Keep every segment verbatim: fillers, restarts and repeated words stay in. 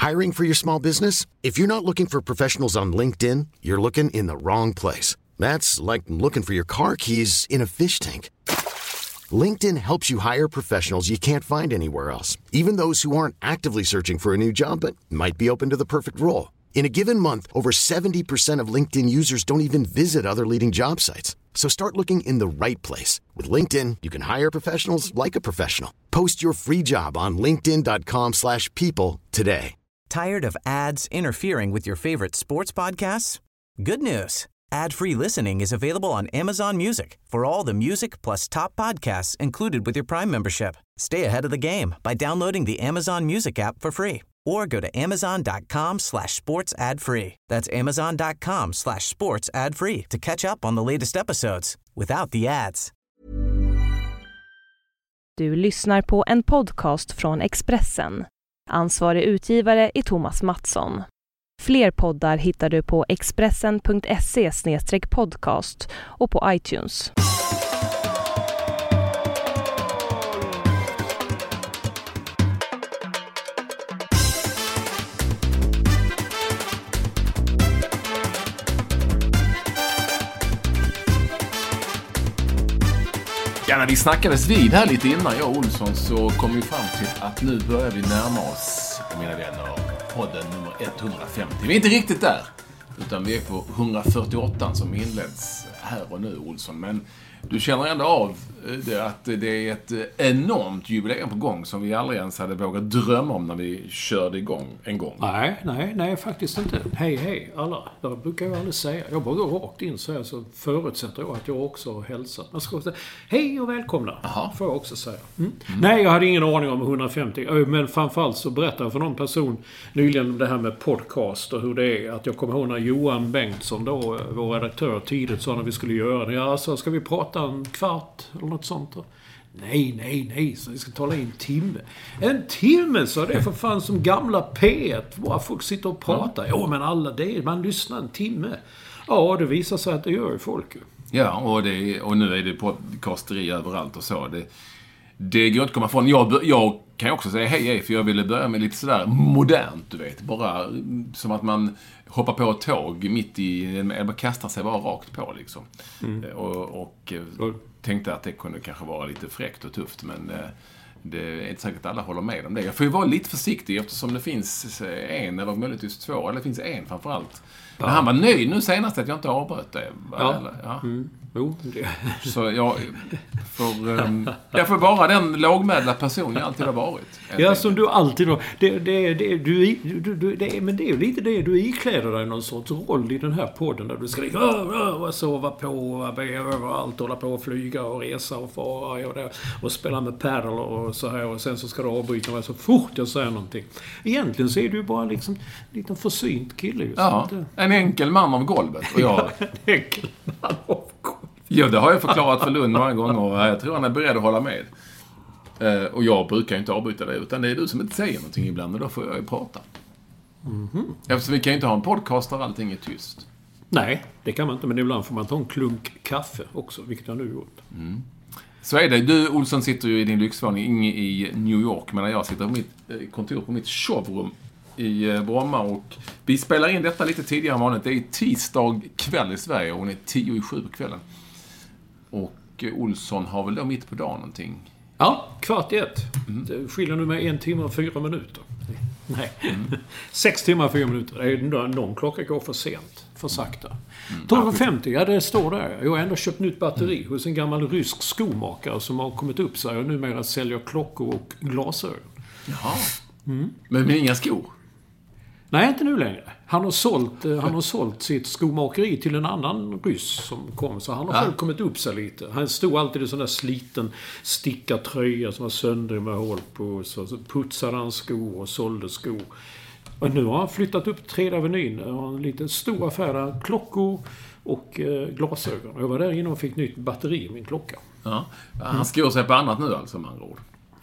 Hiring for your small business? If you're not looking for professionals on LinkedIn, you're looking in the wrong place. That's like looking for your car keys in a fish tank. LinkedIn helps you hire professionals you can't find anywhere else, even those who aren't actively searching for a new job but might be open to the perfect role. In a given month, over seventy percent of LinkedIn users don't even visit other leading job sites. So start looking in the right place. With LinkedIn, you can hire professionals like a professional. Post your free job on linkedin dot com slash people today. Tired of ads interfering with your favorite sports podcasts? Good news. Ad-free listening is available on Amazon Music for all the music plus top podcasts included with your Prime membership. Stay ahead of the game by downloading the Amazon Music app for free or go to amazon dot com slash sports ad free. That's amazon dot com slash sports ad free to catch up on the latest episodes without the ads. Du lyssnar på en podcast från Expressen. Ansvarig utgivare är Thomas Mattsson. Fler poddar hittar du på expressen punkt se slash podcast och på iTunes. Ja, när vi snackades vid här lite innan, jag och Olsson, så kom vi fram till att nu börjar vi närma oss, mina vänner, podden nummer etthundrafemtio. Vi är inte riktigt där, utan vi är på hundrafyrtioåtta som inleds här och nu, Olsson. Men du känner ändå av det, att det är ett enormt jubileum på gång som vi aldrig ens hade vågat drömma om när vi körde igång en gång. Nej, nej, nej, faktiskt inte. Hej, hej, alla. Det brukar jag aldrig säga. Jag bara går rakt in så här, så förutsätter jag att jag också har hälsat. Man ska säga, hej och välkomna. Aha. Får jag också säga. Mm. Mm. Nej, jag hade ingen aning om hundrafemtio. Men framförallt så berättade jag för någon person nyligen om det här med podcast och hur det är. Att jag kommer ihåg när Johan Bengtsson, då, vår redaktör, tidigt sa när vi skulle göra det. Ja, så ska vi prata en kvart eller något sånt. Nej, nej, nej, så vi ska tala i en timme. En timme, så det är för fan som gamla P ett. Bara folk sitter och pratar. Jo, men alla, det är, man lyssnar en timme. Ja, det visar sig att det gör ju folk. Ja, och, det, och nu är det podcasteri överallt och så. Det, det går inte att komma från. Jag, jag kan också säga hej, hej, för jag ville börja med lite sådär modernt, du vet. Bara som att man hoppar på ett tåg mitt i, eller bara kastar sig bara rakt på liksom. Mm. Och... och tänkte att det kunde kanske vara lite fräckt och tufft, men det är inte säkert att alla håller med om det. Jag får ju vara lite försiktig eftersom det finns en eller möjligtvis två, eller det finns en framförallt. Ja. Men han var nöjd nu senast att jag inte avbröt det. Ja. Eller, ja. Mm. Jo, det. Så jag får, um, jag får vara den lågmälda person jag alltid har varit. Ja, som du alltid har. Det, det, det, du, du, du, det, men det är ju lite det. Du ikläder dig någon sorts roll i den här podden där du skriker och sova på och överallt, hålla på och flyga och resa och fara och, det, och spela med paddle och så här. Och sen så ska du avbryta mig så fort jag säger någonting. Egentligen så är du bara liksom en liten försynt kille. Just ja, inte. En enkel man av golvet. Och jag... en enkel man av golvet. Ja, det har jag förklarat för Lund många gånger och jag tror han är beredd att hålla med. Uh, och jag brukar inte avbryta det, utan det är du som inte säger någonting ibland och då får jag ju prata. Mm-hmm. Eftersom vi kan ju inte ha en podcast där allting är tyst. Nej, det kan man inte, men ibland får man ta en klunk kaffe också, vilket jag nu gjort. Mm. Så är det. Du, Olsson, sitter ju i din lyxvåning i New York, medan jag sitter på mitt kontor på mitt showroom i Bromma, och vi spelar in detta lite tidigare än vanligt. Det är tisdag kväll i Sverige och hon är tio i sju på kvällen. Och Olsson har väl då mitt på dagen någonting? Ja, kvart i ett. Mm. Det skiljer nu med en timme och fyra minuter. Nej, mm. sex timmar och fyra minuter. Det är någon klocka går för sent, för sakta. Mm. tolv femtio, ja det står där. Jag har ändå köpt nytt batteri mm. hos en gammal rysk skomakare som har kommit upp sig och numera säljer klockor och glasögon. Jaha. Mm. Men med inga skor? Nej, inte nu längre. Han har sålt, han har sålt sitt skomakeri till en annan ryss som kom. Så han har själv ja. kommit upp sig lite. Han stod alltid i sån där sliten stickartröja som var sönder med hål på. Så putsade han skor och sålde skor. Och nu har han flyttat upp till Tredje Avenyn. Han har en liten stor affär där. Klockor och eh, glasögon. Jag var där inne och fick nytt batteri i min klocka. Ja. Han skor sig på annat nu alltså, man råd.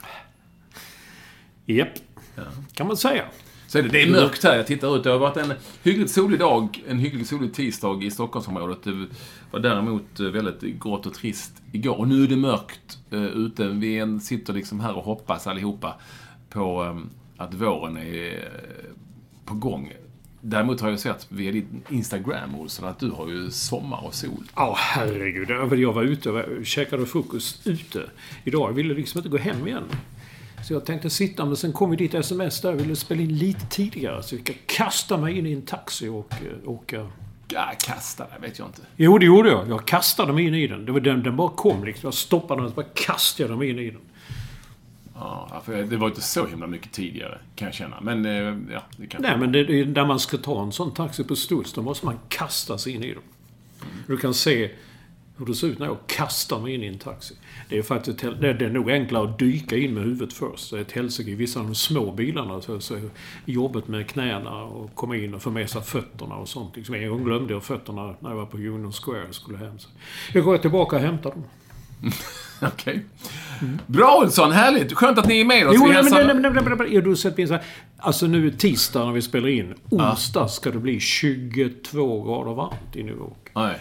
Japp, ja. Kan man säga. Så är det, det är mörkt här, jag tittar ut. Det har varit en hyggligt solig dag, en hyggligt solig tisdag i Stockholmsområdet. Det var däremot väldigt grått och trist igår. Och nu är det mörkt uh, ute. Vi sitter liksom här och hoppas allihopa på um, att våren är uh, på gång. Däremot har jag sett via ditt Instagram, Olsson, att du har ju sommar och sol. Ja, oh, herregud. Jag var ute och käkade frukost ute idag. Jag ville liksom inte gå hem igen. Så jag tänkte sitta, men sen kom ju ditt sms där. Jag ville spela in lite tidigare. Så jag kan kasta mig in i en taxi och åka. Ja, kasta det, vet jag inte. Jo, det gjorde jag. Jag kastade mig in i den. Det var den, den bara kom liksom. Jag stoppade den och bara kastade mig in i den. Ja, för det var inte så himla mycket tidigare, kan jag känna. Men, ja, det kan Nej, men det, det, när man ska ta en sån taxi på studs, då måste man kasta sig in i dem. Mm. Du kan se hur det ser ut när jag kastar mig in i en taxi. Det är faktiskt det är nog enklare att dyka in med huvudet först. Det är ett hälsike i vissa av de små bilarna. Så, så jobbet med knäna och komma in och få med sig fötterna och sånt. Liksom, en gång glömde jag fötterna när jag var på Union Square och skulle hem. Så jag går tillbaka och hämtar dem. Okej. Okay. Mm. Bra, Olsson. Härligt. Skönt att ni är med oss. Jo, men, men, men, men, men, men, du sett så här, alltså nu är tisdag när vi spelar in. Onsdag ska det bli tjugotvå grader varmt i New York. Nej.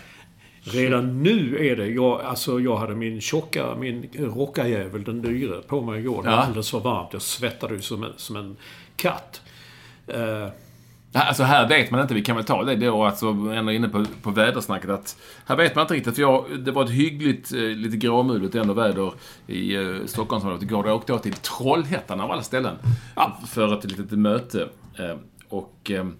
Redan nu är det, jag, alltså jag hade min tjocka, min rockajävel, den dyra, på mig igår. Det var alldeles så varmt. Jag svettade ju som en, som en katt. Uh, Alltså här vet man inte, vi kan väl ta det då, alltså ändå inne på, på vädersnacket, att här vet man inte riktigt, för jag, det var ett hyggligt, eh, lite gråmuligt ändå väder i eh, Stockholmsområdet igår. Jag åkte jag till Trollhättan av alla ställen ja, för ett litet möte eh, och eh,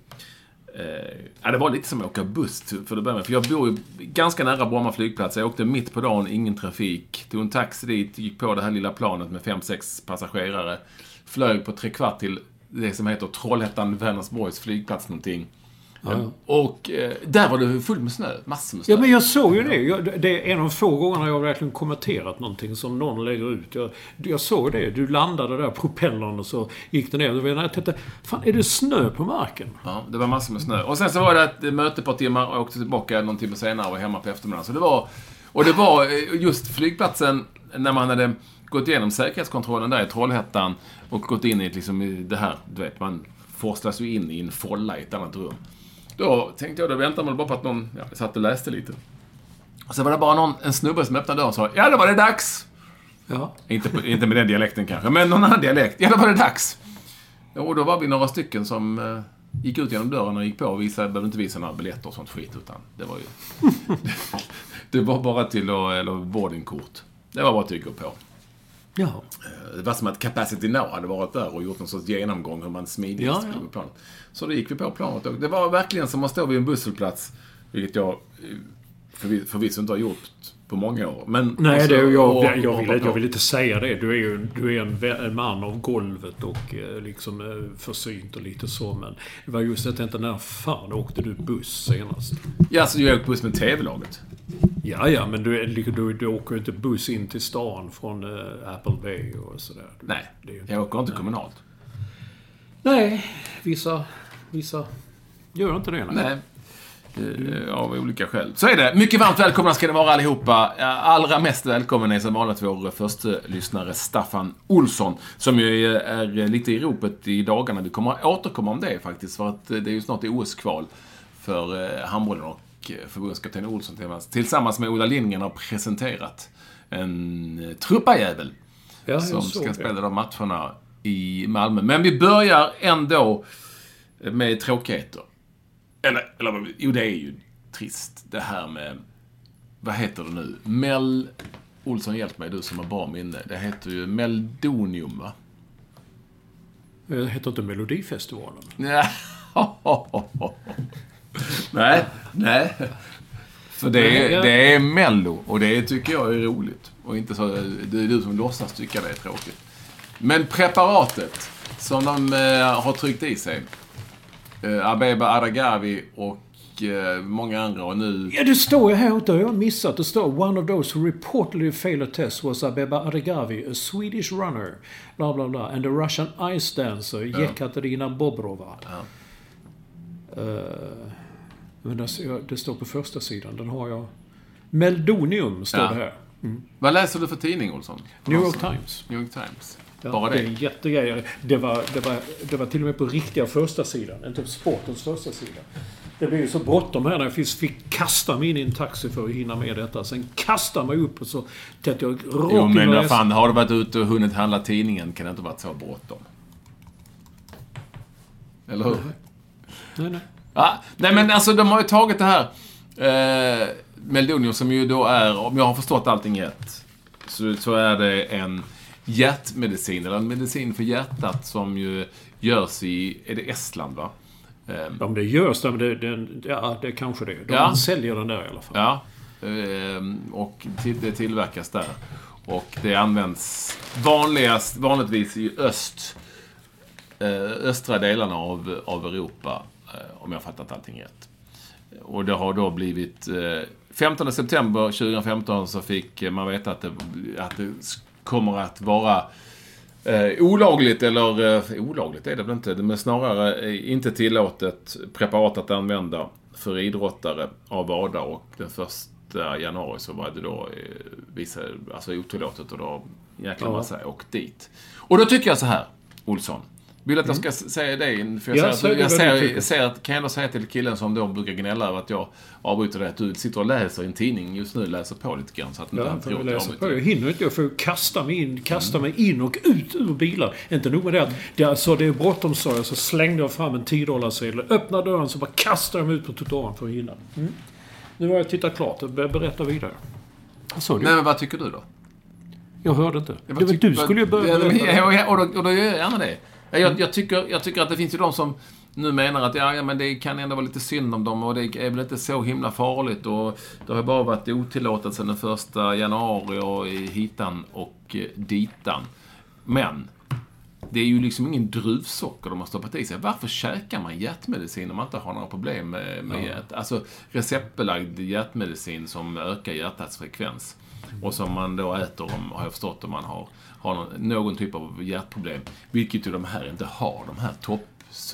ja, det var lite som att åka buss för det började, för jag bor ju ganska nära Bromma flygplats. Jag åkte mitt på dagen, ingen trafik, tog en taxi dit, gick på det här lilla planet med fem sex passagerare, flög på tre kvart till det som heter Trollhättan Vänersborgs flygplats någonting. Ja. Och eh, där var det fullt med snö, massor med snö. Ja, men jag såg ju det. Jag, det är en av få gångerna jag har verkligen kommenterat någonting som någon lägger ut. Jag, jag såg det. Du landade där, propellern, och så gick det ner. Och jag tänkte, fan, är det snö på marken? Ja, det var massor med snö. Och sen så var det ett möte på timmar och jag åkte tillbaka någon timme senare och var hemma på eftermiddagen. Så det var, och det var just flygplatsen när man hade gått igenom säkerhetskontrollen där i Trollhättan och gått in i liksom det här, du vet, man forslas ju in i en folla i ett annat rum. Då tänkte jag, då väntar man bara på att någon, ja, satt och läste lite. Och så var det bara någon, en snubbe som öppnade dörren och sa, ja, då var det dags. Ja. Inte, på, inte med den dialekten kanske, men någon annan dialekt. Ja, då var det dags. Och då var vi några stycken som eh, gick ut genom dörren och gick på och visade, behövde inte visa några biljetter och sånt skit, utan det var ju det, det var bara till att, eller boardingkort. Det var bara att gå på. Ja. Det var som att Capacity Now hade varit där och gjort en sorts genomgång hur man smidigt ja, skulle ja. på planet. Så då gick vi på planet. Och det var verkligen som att stå vid en busshållplats, vilket jag förvisso förviss inte har gjort på många år. Men nej, det, jag, och, jag, jag, vill, jag vill inte säga det. Du är ju du är en, en man av golvet och liksom försynt och lite så. Men det var just det, inte när fan åkte du buss senast? Ja, så jag åkte buss med T V-laget. Ja, ja, men du, du, du åker inte buss in till stan från uh, Apple Bay och sådär. Nej, det är ju inte, jag åker inte kommunalt. Nej, vissa, vissa gör inte det. Nej. Nej. Av olika skäl. Så är det. Mycket varmt välkomna ska det vara allihopa. Allra mest välkommen är som vanligt vår första lyssnare Staffan Olsson, som ju är lite i ropet i dagarna. Vi kommer att återkomma om det faktiskt, för att det är ju snart O S-kval för handbollen, och förbundskapten Olsson tillsammans med Ola Lindgren har presenterat en truppajävel ja, som ska det. spela de matcherna i Malmö. Men vi börjar ändå med tråkigheter. Eller, eller jo, det är ju trist. Det här med, vad heter det nu? Mel... Olsson, hjälp mig, du som har bra minne. Det heter ju Meldonium, va? Det heter inte Melodifestivalen. Nej. nej, nej. För det är, det är Mello, och det tycker jag är roligt. Och inte så, det är du som låtsas tycka det är tråkigt. Men preparatet som de eh, har tryckt i sig, Uh, Abeba Aragawi och uh, många andra, och nu... Ja, det står ju här ute, jag har missat. Det står, one of those who reportedly failed a test was Abeba Aragawi, a Swedish runner, bla bla bla, and a Russian ice dancer, ja. Jekaterina Bobrova. Ja. Uh, men det, det står på första sidan, den har jag... Meldonium står ja. det här. Mm. Vad läser du för tidning, Olsson? New York Times. New York Times. Ja, bara det är en jättegrej. Det var, det, var, det var till och med på riktiga första sidan. Inte sportens första sida. Det blev ju så bråttom här när jag fick kasta mig in i en taxi för att hinna med detta. Sen kasta mig upp och så tänkte jag rakt. Jo, men vad fan, har du varit ute och hunnit handla tidningen kan det inte varit så bråttom. Eller hur? Nej, nej. Ja, nej, men alltså de har ju tagit det här eh, Meldonium som ju då är, om jag har förstått allting rätt, så, så är det en hjärtmedicin, eller en medicin för hjärtat som ju görs i, är det Estland, va? Eh, om det görs där, men det, det, ja, det är kanske det. De ja. säljer den där i alla fall. Ja, eh, och till, det tillverkas där. Och det används vanligast, vanligtvis i öst, eh, östra delarna av, av Europa, eh, om jag har fattat allting rätt. Och det har då blivit eh, femtonde september tjugohundrafemton så fick man veta att det, att det kommer att vara eh, olagligt, eller eh, olagligt är det väl inte, men snarare eh, inte tillåtet preparat att använda för idrottare av V A D A, och den första januari så var det då eh, vissa, alltså otillåtet, och då jäklar ja. man sig åkt dit. Och då tycker jag så här, Olsson, vill att jag ska mm. säga det, för jag, ja, ser, att, jag, ser, jag ser att, kan jag ändå säga till killen som då brukar gnälla över att jag avbryter det, att du sitter och läser i en tidning just nu, läser på lite grann, så att ja, inte jag läser på. Jag hinner inte, jag får kasta mig in, kasta mm. mig in och ut ur bilar. Inte nog med det att det, alltså, det är bråttom, så jag så slängde jag fram en tio dollarsedel, öppnade dörren, så bara kastade jag mig ut på trottoaren för att hinna. Mm. Nu har jag tittat klart och berättar vidare. Så, Nej, men vad tycker du då? Jag hörde inte. Det var du skulle ju börja berätta. Ja, och, då, och då gör jag gärna det. Jag, jag, tycker, jag tycker att det finns ju de som nu menar att ja, ja, men det kan ändå vara lite synd om dem, och det är väl inte så himla farligt, och det har bara varit otillåtet sedan den första januari och i hitan och ditan. Men det är ju liksom ingen druvsocker de har stoppat i sig. Varför käkar man hjärtmedicin om man inte har några problem med, med ja. hjärt? Alltså receptbelagd hjärtmedicin som ökar hjärtats frekvens. Och som man då äter, om, har jag förstått, om man har, har någon, någon typ av hjärtproblem. Vilket ju de här inte har, de här topp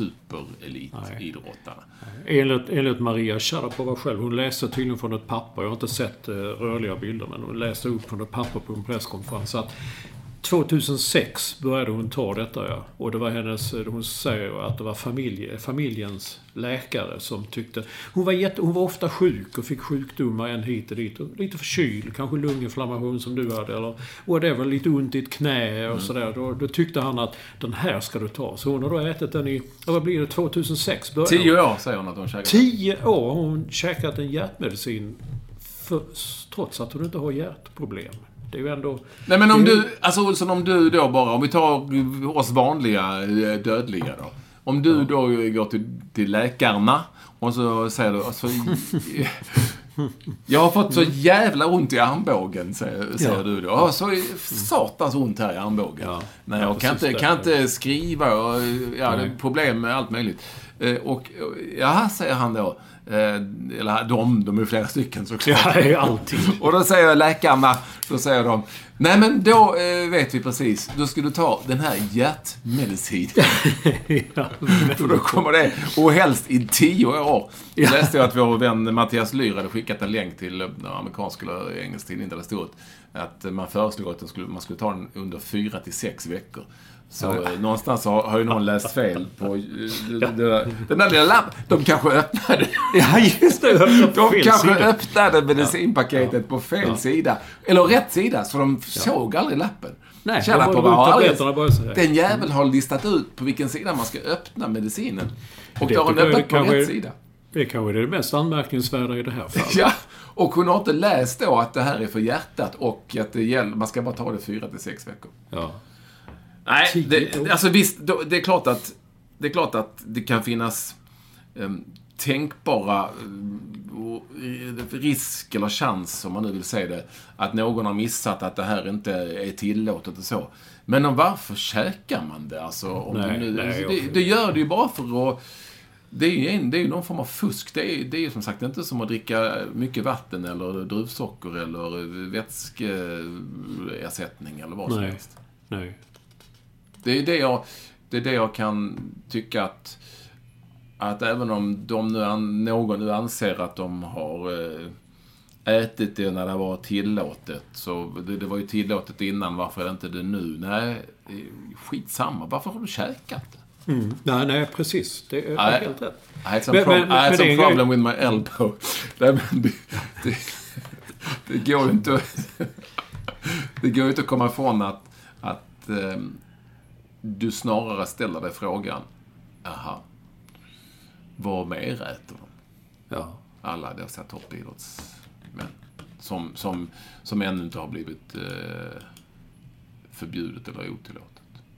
super-elitidrottarna. Enligt, enligt Maria Sharapova själv, hon läste tydligen från ett papper, jag har inte sett uh, rörliga bilder, men hon läste upp från ett papper på en presskonferens att tjugohundrasex började hon ta detta, ja. Och det var hennes, hon säger att det var familje, familjens läkare som tyckte, hon var, jätte, hon var ofta sjuk och fick sjukdomar en hit och dit, och lite förkyld, kanske lunginflammation som du hade, eller och det var lite ont i ett knä och mm. sådär. Då, då tyckte han att den här ska du ta. Så hon har då ätit den i, vad blir det, tjugohundrasex? Tio år säger hon att hon käkat. Tio år har hon käkat en hjärtmedicin för, trots att hon inte har hjärtproblem. Det är ju ändå... Nej, men om du, alltså Olsson, om du då bara, om vi tar oss vanliga dödliga då. Om du då går till, till läkarna och så säger du, alltså, jag har fått så jävla ont i armbågen, säger, säger ja. du då. Oh, så satans ont här i armbågen. Ja. Nej, jag kan inte, kan inte skriva, och, ja, det är problem med allt möjligt. Och, ja, säger han då. Eller de, de är flera stycken såklart. Ja, det är alltid. Och då säger läkarna, då säger de, nej men då eh, vet vi precis, då ska du ta den här hjärtmedicin. Ja, för då kommer det, och helst i tio år. Jag läste jag att vår vän Mattias Lyr hade skickat en länk till en amerikansk eller engelsk tidning där det stod att man föreslog att man skulle, man skulle ta den under fyra till sex veckor. Så ja. eh, någonstans har, har ju någon läst fel på eh, ja. det, den där lilla lapp. De kanske öppnade. Ja, just det. De kanske sida. öppnade medicinpaketet ja. på fel ja. sida. Eller rätt sida, så de ja. såg aldrig lappen. Nej, Känna de på vad aldrig, den jäveln har listat ut på vilken sida man ska öppna medicinen. Och då har den öppnat på rätt sida. Det kanske är det mest anmärkningsvärda i det här fallet. Ja, och hon har inte läst då att det här är för hjärtat och att det gäller, man ska bara ta det fyra till sex veckor. Ja. Nej, det, alltså visst, det är klart att det är klart att det kan finnas um, tänkbara uh, risk eller chans, om man nu vill säga det, att någon har missat att det här inte är tillåtet och så. Men om varför käkar man det? Alltså, om nej, nu, nej, det, det gör det ju bara för att det är ju en, det är ju någon form av fusk. Det är, det är ju som sagt inte som att dricka mycket vatten eller druvsocker eller vätskeersättning eller vad som nej, helst. Nej. Det är det jag, det är det jag kan tycka att, att även om de nu an, någon nu anser att de har ätit det när det var tillåtet, så det, det var ju tillåtet innan, varför är det inte det nu? Nej, skitsamma. Varför har du käkat det? Mm. Nej, nej, precis. Det är I, helt rätt. I had some, men, pro- men, I had some problem with my elbow. Nej, men det, det, det går ju inte det går ju inte att komma ifrån att, att um, du snarare ställer dig frågan, aha, vad mer äter de? Ja. Alla dessa toppidrottsmän som, som, som ännu inte har blivit eh, förbjudet eller otillåtet.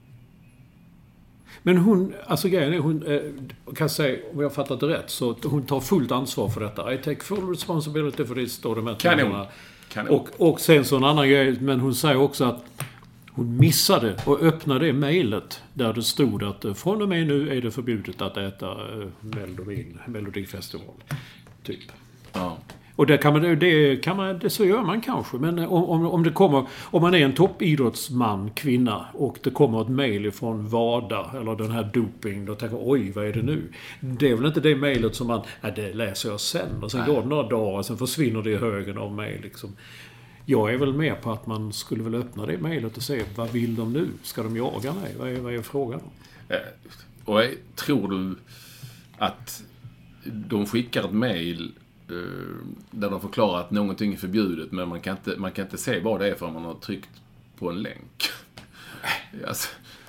Men hon, alltså grejen är, hon eh, kan säga, om jag har fattat det rätt, så hon tar fullt ansvar för detta. I take full responsibility för det, står det med. Kanon. Kanon. Och, och sen så en annan grej, men hon säger också att hon missade och öppnade det mejlet där det stod att från och med nu är det förbjudet att äta eh, Melodin, Melodifestival. Typ. Ja. Och det kan man, det kan man, det så gör man kanske. Men om, om, om det kommer, om man är en toppidrottsman, kvinna, och det kommer ett mejl från WADA eller den här doping, då tänker oj, vad är det nu? Det är väl inte det mejlet som man, ja, det läser jag sen. Och sen Nej. går det några dagar och sen försvinner det i högen av mejl liksom. Jag är väl med på att man skulle väl öppna det mejlet och se, vad vill de nu? Ska de jaga mig? Vad är, vad är frågan? Och tror du att de skickar ett mejl där de förklarar att någonting är förbjudet, men man kan inte, man kan inte se vad det är för man har tryckt på en länk? Alltså,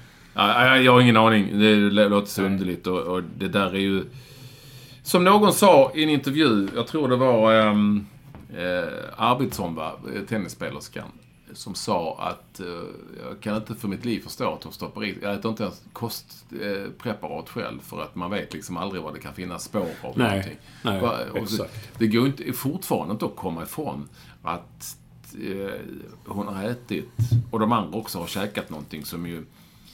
jag har ingen aning. Det låter så underligt. Och, och det där är ju... Som någon sa i en intervju, jag tror det var ähm, äh, Arvidsson, va, tennissspelerskan, som sa att äh, jag kan inte för mitt liv förstå att hon stoppar i. Jag äter inte ens kostpreparat själv, för att man vet liksom aldrig vad det kan finnas spår av. Nej, någonting. nej, Va, exakt. Det, det går inte, fortfarande inte att komma ifrån att äh, hon har ätit, och de andra också har käkat någonting som ju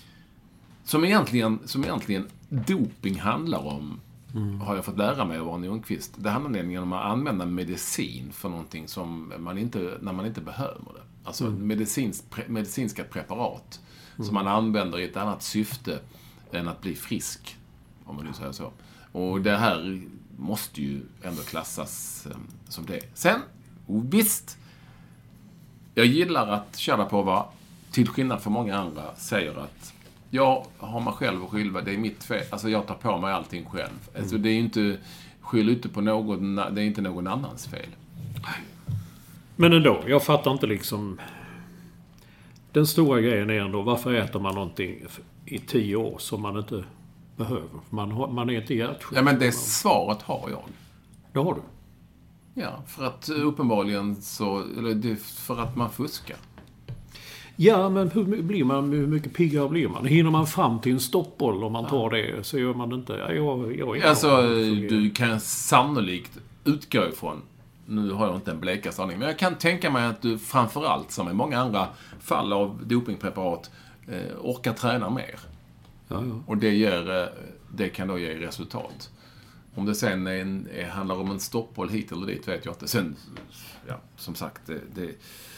som egentligen, som egentligen doping handlar om. Mm. Har jag fått lära mig av Arne Ljungqvist. Det handlar nämligen om att använda medicin för någonting som man inte, när man inte behöver det. Alltså mm. medicins, pre, medicinska preparat mm. som man använder i ett annat syfte än att bli frisk, om man nu säger så. Och det här måste ju ändå klassas um, som det. Sen, visst, jag gillar att Sharapova, till skillnad från många andra, säger att jag har mig själv att skylla, det är mitt fel. Alltså jag tar på mig allting själv. Mm. Alltså det är inte skyll ute på någon, det är inte någon annans fel. Men ändå, jag fattar inte liksom. Den stora grejen är ändå, varför äter man någonting i tio år som man inte behöver? Man, har, man är inte hjärtsjuk. Ja, men det svaret har jag. Det har du? Ja, för att uppenbarligen så, eller det, för att man fuskar. Ja, men hur blir man, hur mycket piggare blir man? Hinner man fram till en stoppboll om man ja. tar det, så gör man det inte. Ja, jag, jag, jag, alltså, du kan sannolikt utgå ifrån, nu har jag inte en bleka sanning, men jag kan tänka mig att du framförallt, som i många andra fall av dopingpreparat, eh, orkar träna mer. Ja, ja. Och det, ger, det kan då ge resultat. Om det sen är en, är, handlar om en stoppboll hit eller dit, vet jag inte. Sen, ja, som sagt, det... det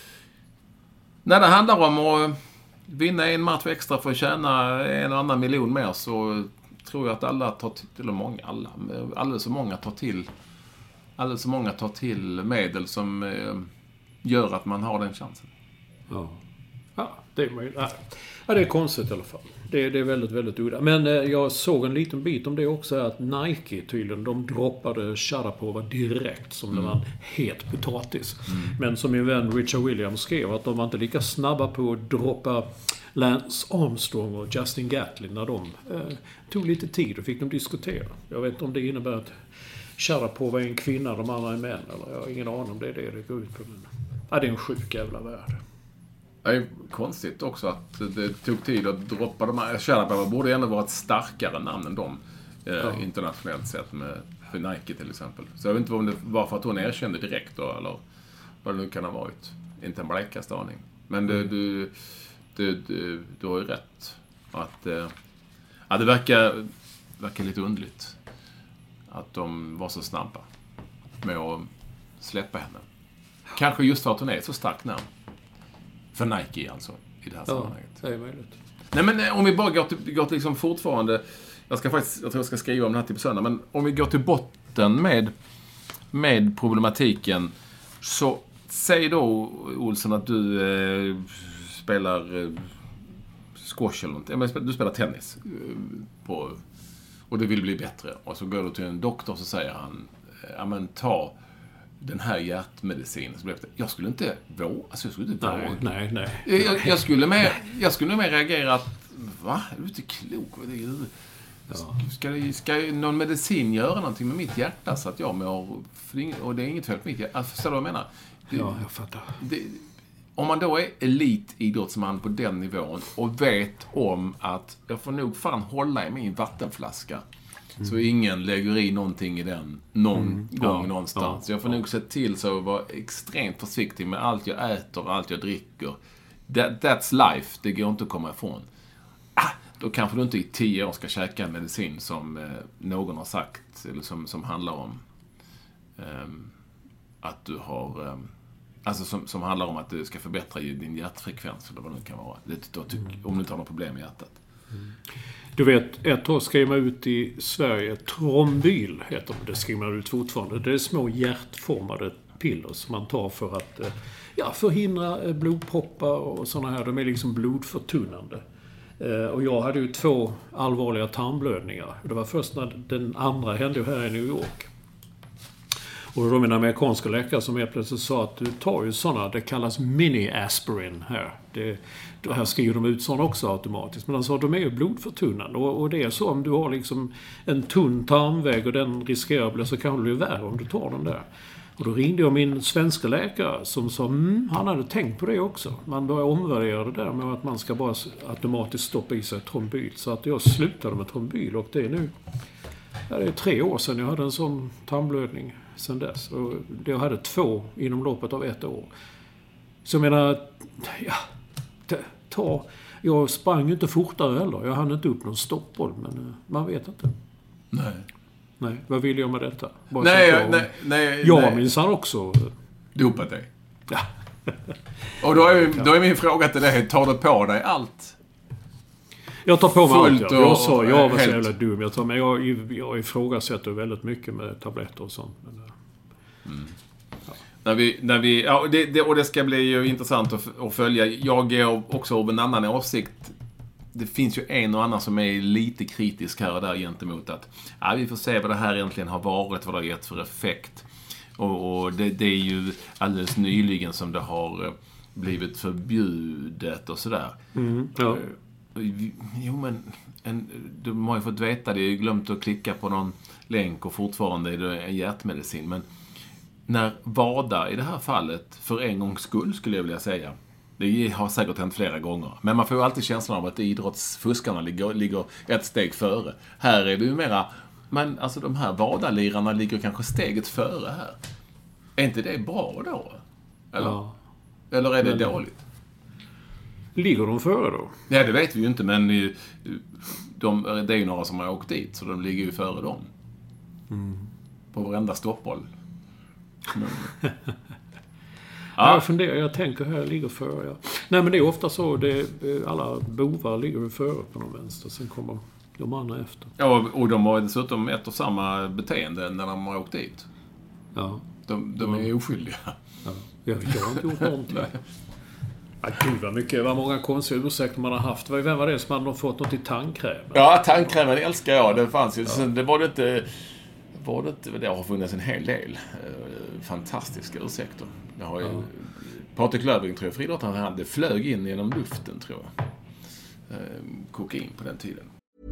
när det handlar om att vinna en match extra för att tjäna en och annan miljon mer, så tror jag att alla tar till, eller många, alla, alldeles så många tar till, alldeles så många tar till medel som eh, gör att man har den chansen. Ja, ja det är möjligt. Ja, det är konstigt i alla fall. Det, det är väldigt, väldigt udda. Men eh, jag såg en liten bit om det också, att Nike tydligen, de droppade Sharapova direkt som mm. det var en het potatis. Mm. Men som min vän Richard Williams skrev, att de var inte lika snabba på att droppa Lance Armstrong och Justin Gatlin när de eh, tog lite tid och fick de diskutera. Jag vet inte om det innebär att Sharapova är en kvinna, de andra är män, eller jag har ingen aning om det är det det går ut på. Men, ja, det är en sjuk jävla värld. Det är konstigt också att det tog tid att droppa de här. Sharapova borde ändå vara ett starkare namn än dem eh, ja. internationellt sett, med för Nike till exempel. Så jag vet inte om det var för att hon erkände direkt då, eller vad det nu kan ha varit. Inte en blekaste aning. Men det, mm. du, du, du, du har ju rätt. Att, eh, ja, det verkar, verkar lite underligt att de var så snabba med att släppa henne. Kanske just för att hon är ett så starkt namn. För Nike alltså, i det här sammanhanget. Ja, det är möjligt. Nej, men om vi bara går till, går till liksom fortfarande... Jag ska faktiskt, jag tror jag ska skriva om det här till på söndag, men om vi går till botten med, med problematiken, så säg då, Olsson, att du eh, spelar eh, squash eller någonting. Du spelar tennis eh, på, och du vill bli bättre. Och så går du till en doktor, så säger han, ja men ta den här hjärtmedicinen. Så blev det, jag skulle inte våga. Alltså jag skulle inte våga. Nej, nej, nej. Jag, jag skulle mer, jag skulle mer reagera att, va? Är du inte klok? Det är ju... Ja. Ska, ska någon medicin göra någonting med mitt hjärta så att jag mår... Och det är inget fel på mitt hjärta. Alltså, förstår du vad jag menar? Det, ja, jag fattar. Det, om man då är elitidrottsman på den nivån och vet om att jag får nog fan hålla i min vattenflaska mm. så ingen lägger i någonting i den någon mm. gång ja, någonstans. Ja, jag får ja. nog se till så att vara extremt försiktig med allt jag äter och allt jag dricker. That, that's life. Det går inte att komma ifrån. Ah, då kanske du inte i tio år ska käka en medicin som eh, någon har sagt eller som, som handlar om eh, att du har... Eh, Alltså som, som handlar om att du ska förbättra din hjärtfrekvens eller vad det kan vara. Det, då tyck, om du inte har något problem med hjärtat. Mm. Du vet, ett år skrev man ut i Sverige Trombyl, heter det. Det skriver man ut fortfarande. Det är små hjärtformade piller som man tar för att ja, förhindra blodproppar och sådana här. De är liksom blodförtunnande. Och jag hade ju två allvarliga tarmblödningar. Det var först när den andra hände här i New York. Och då min amerikanska läkare som helt plötsligt sa att du tar ju sådana, det kallas mini-aspirin här. Det, det här skriver de ut sådana också automatiskt. Men han sa att de är ju blodförtunnande. Och, och det är så om du har liksom en tunn tarmvägg och den riskerar att bli så kan det bli värre om du tar den där. Och då ringde jag min svenska läkare som sa mm, han hade tänkt på det också. Man börjar omvärdera det där med att man ska bara automatiskt stoppa i sig trombyl. Så att jag slutade med trombyl och det är nu ja, det är tre år sedan jag hade en sån tarmblödning. Sen dess. Och jag hade två inom loppet av ett år. Så jag menar, ja, ta, jag sprang inte fortare heller. Jag hann inte upp någon stoppboll, men man vet inte. Nej. Nej, vad vill jag med detta? Bara nej, jag, nej, nej. Jag nej. minns han också. Dopat dig. Ja. Och då är, då är min fråga till dig, tar du på dig allt? Jag tar på mig Fullt allt, ja. Jag sa, jag var helt... så jävla dum. Jag, tar, men jag, jag ifrågasätter väldigt mycket med tabletter och sånt. Men, mm. ja. När vi, när vi, ja, det, det, och det ska bli ju intressant att, att följa. Jag är också av en annan åsikt. Det finns ju en och annan som är lite kritisk här och där gentemot att ja, vi får se vad det här egentligen har varit, vad det har gett för effekt. Och, och det, det är ju alldeles nyligen som det har blivit förbjudet och sådär. Mm, ja. Jo, men en, du har ju fått veta det. Jag har glömt att klicka på någon länk och fortfarande är det en hjärtmedicin. Men när WADA i det här fallet för en gångs skull skulle jag vilja säga. Det har säkert hänt flera gånger. Men man får ju alltid känslan av att idrottsfuskarna ligger, ligger ett steg före. Här är det ju mera... Men alltså de här WADA-lirarna ligger kanske steget före här. Är inte det bra då? Eller, ja. Eller är det men... dåligt? Ligger de före då? Nej, det vet vi ju inte, men de, det är ju några som har åkt dit, så de ligger ju före dem. Mm. På varenda stoppboll. ja. Jag funderar, jag tänker här ligger före. Ja. Nej, men det är ofta så, det, alla bovar ligger ju före på någon vänster, sen kommer de andra efter. Ja, och de har dessutom ett och samma beteende när de har åkt dit. Ja. De, de är ja. oskyldiga. Ja. Jag, jag har inte gjort någonting. Ja, gud vad mycket, vad många konstiga ursäkter man har haft. Vem var det som hade fått något i tandkrämen? Ja, tandkrämen älskar jag. Det fanns ju. Ja. Det var det inte... Var det inte... Det har funnits en hel del fantastiska ursäkter. Det har ju... Ja. Patrik Löfving, tror jag, friidrottaren, han hade flög in genom luften, tror jag. Kokain på den tiden.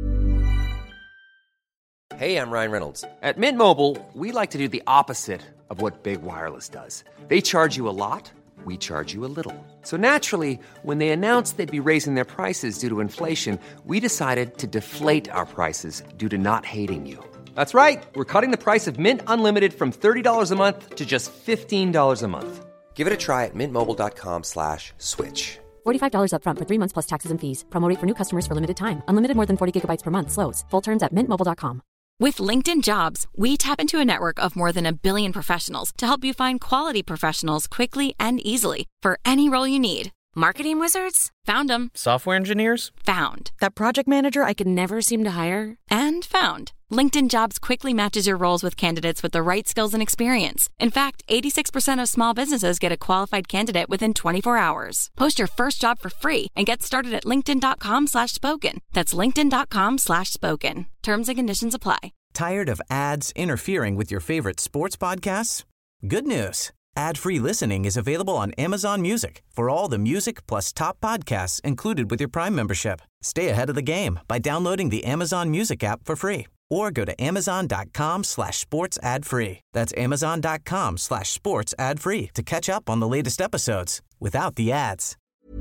Hey, I'm Ryan Reynolds. At Mint Mobile, we like to do the opposite of what Big Wireless does. They charge you a lot. We charge you a little. So naturally, when they announced they'd be raising their prices due to inflation, we decided to deflate our prices due to not hating you. That's right. We're cutting the price of Mint Unlimited from thirty dollars a month to just fifteen dollars a month. Give it a try at mintmobile.com slash switch. forty-five dollars up front for three months plus taxes and fees. Promo rate for new customers for limited time. Unlimited more than forty gigabytes per month slows. Full terms at mint mobile dot com. With LinkedIn Jobs, we tap into a network of more than a billion professionals to help you find quality professionals quickly and easily for any role you need. Marketing wizards? Found them. Software engineers? Found. That project manager I could never seem to hire? And found. LinkedIn Jobs quickly matches your roles with candidates with the right skills and experience. In fact, eighty-six percent of small businesses get a qualified candidate within twenty-four hours. Post your first job for free and get started at linkedin.com slash spoken. That's linkedin.com slash spoken. Terms and conditions apply. Tired of ads interfering with your favorite sports podcasts? Good news. Ad-free listening is available on Amazon Music for all the music plus top podcasts included with your Prime membership. Stay ahead of the game by downloading the Amazon Music app for free or go to amazon.com slash sports ad free. That's amazon.com slash sports ad free to catch up on the latest episodes without the ads.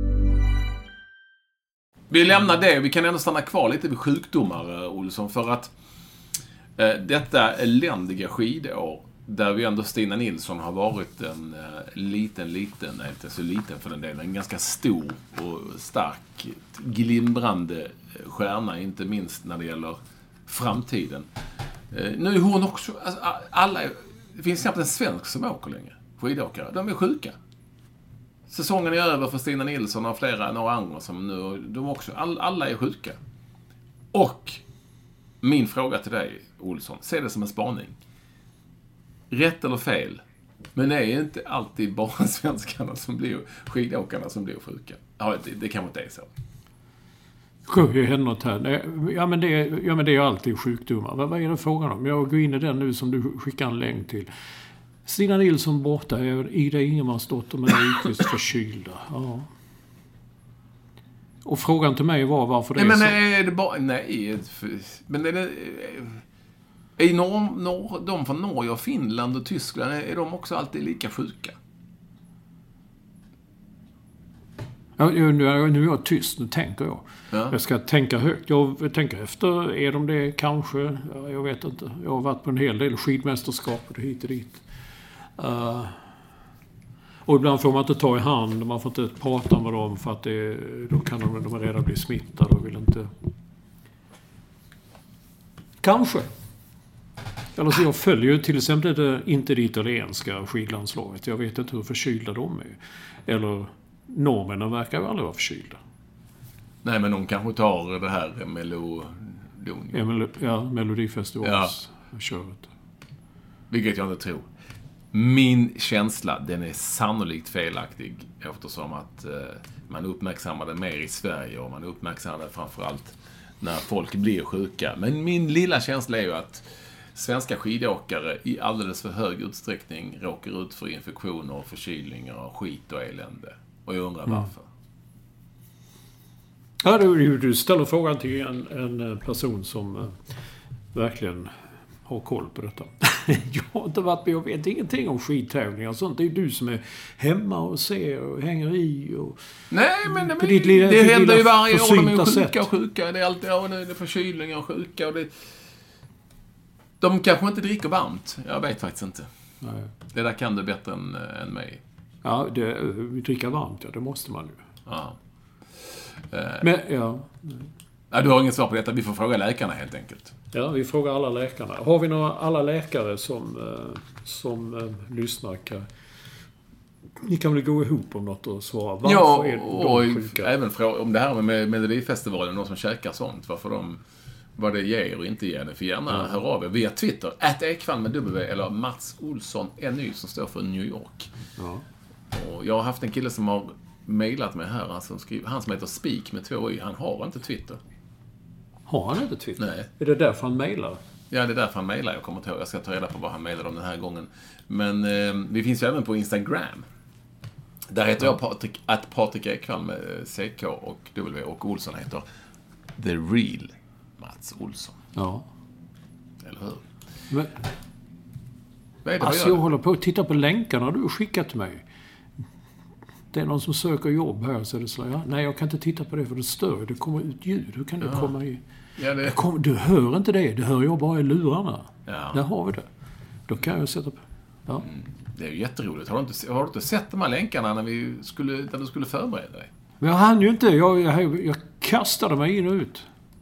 Vi lämnar det. Vi kan ändå stanna kvar lite vid sjukdomar, Olsson, för att eh, detta eländiga skidår där vi ändå Stina Nilsson har varit en eh, liten, liten, nej inte så liten för den delen, en ganska stor och stark, glimrande stjärna, inte minst när det gäller framtiden. Eh, nu är hon också, alltså, alla, det finns knappt en svensk som åker längre, skidåkare, de är sjuka. Säsongen är över för Stina Nilsson och flera, några andra som nu, de också, all, alla är sjuka. Och min fråga till dig, Olsson, se det som en spaning. Rätt eller fel, men det är inte alltid bara svenskarna som blir, skidåkarna som blir sjuka. Ja, det, det kan inte är så. Sjukt händer något här. Ja men, det, ja, men det är alltid sjukdomar. Vad, vad är det frågan om? Jag går in i den nu som du skickar en länk till. Stina Nilsson borta, Ida Ingemarsdotter med ytterst förkylda. Ja. Och frågan till mig var varför det nej, är men så. Är det bara, nej, men är det... Är norr, norr, de från Norge och Finland och Tyskland, är de också alltid lika sjuka? Ja, nu, nu är jag tyst, nu tänker jag. Ja. Jag ska tänka högt. Jag tänker efter, är de det kanske? Ja, jag vet inte. Jag har varit på en hel del skidmästerskap och hit och dit. Uh, och ibland får man inte ta i hand, man får inte prata med dem för att det, då kan de, de redan bli smittade och vill inte... Kanske. Eller så jag följer ju till exempel det, inte det italienska skidlandslaget. Jag vet inte hur förkylda de är. Eller norrmännen verkar ju aldrig vara förkylda. Nej, men de kanske tar det här Melo... Ja, melo, ja Melodifestivals ja. köret. Vilket jag inte tror. Min känsla, den är sannolikt felaktig eftersom att eh, man uppmärksammar det mer i Sverige och man uppmärksammar det framförallt när folk blir sjuka. Men min lilla känsla är ju att svenska skidåkare i alldeles för hög utsträckning råkar ut för infektioner och förkylningar och skit och elände. Och jag undrar varför. Ja, du, du ställer frågan till en, en person som eh, verkligen har koll på detta. Jag har inte varit med och vet ingenting om skidtävlingar och sånt. Det är du som är hemma och ser och hänger i. Och nej, men, men ditt lilla, det händer ju varje år. De är sjuka sätt. och sjuka. Det är alltid ja, det är förkylningar och sjuka. Och det, de kanske inte dricker varmt. Jag vet faktiskt inte. Nej. Det där kan du bättre än, än mig. Ja, det, vi dricker varmt, ja. Det måste man ju. Ja. Men, ja. Ja, du har ingen svar på detta. Vi får fråga läkarna helt enkelt. Ja, vi frågar alla läkarna. Har vi några alla läkare som, eh, som eh, lyssnar? Kan, ni kan väl gå ihop om något och svara. Varför ja, är de och sjuka? Även fråga om det här med Melodifestivalen, någon som käkar sånt. Varför de, vad det ger och inte ger. Ni får gärna ja. höra av er via Twitter. At Ekvall med W eller Mats Olsson N Y som står för New York. Ja. Och jag har haft en kille som har mejlat mig här. Han som, skriver, han som heter Speak med två i. Han har inte Twitter. Har han inte Twitter? Nej. Är det därför han mejlar? Ja, det är därför han mejlar. Jag kommer ihåg. Jag ska ta reda på vad han mejlade om den här gången. Men eh, vi finns ju även på Instagram. Där heter ja. jag Patrik, att Patrik Ekvall med C K och W och Olsson heter The Real Mats Olsson. Ja. Eller hur? Men, vad är det alltså jag håller på att titta på länkarna du har skickat till mig. Det är någon som söker jobb här så det så ja, nej jag kan inte titta på det för det stör, det kommer ut ljud. Hur kan det ja. komma i? Ja, det... kom, du hör inte det, det hör jag bara i lurarna. Ja. Där har vi det. Då kan jag sätta på. Ja. Mm. Det är ju jätteroligt. Har du inte, har du inte sett de här länkarna när vi skulle, när du skulle förbereda dig? Men jag hann ju inte. Jag, jag, jag kastade mig in och ut.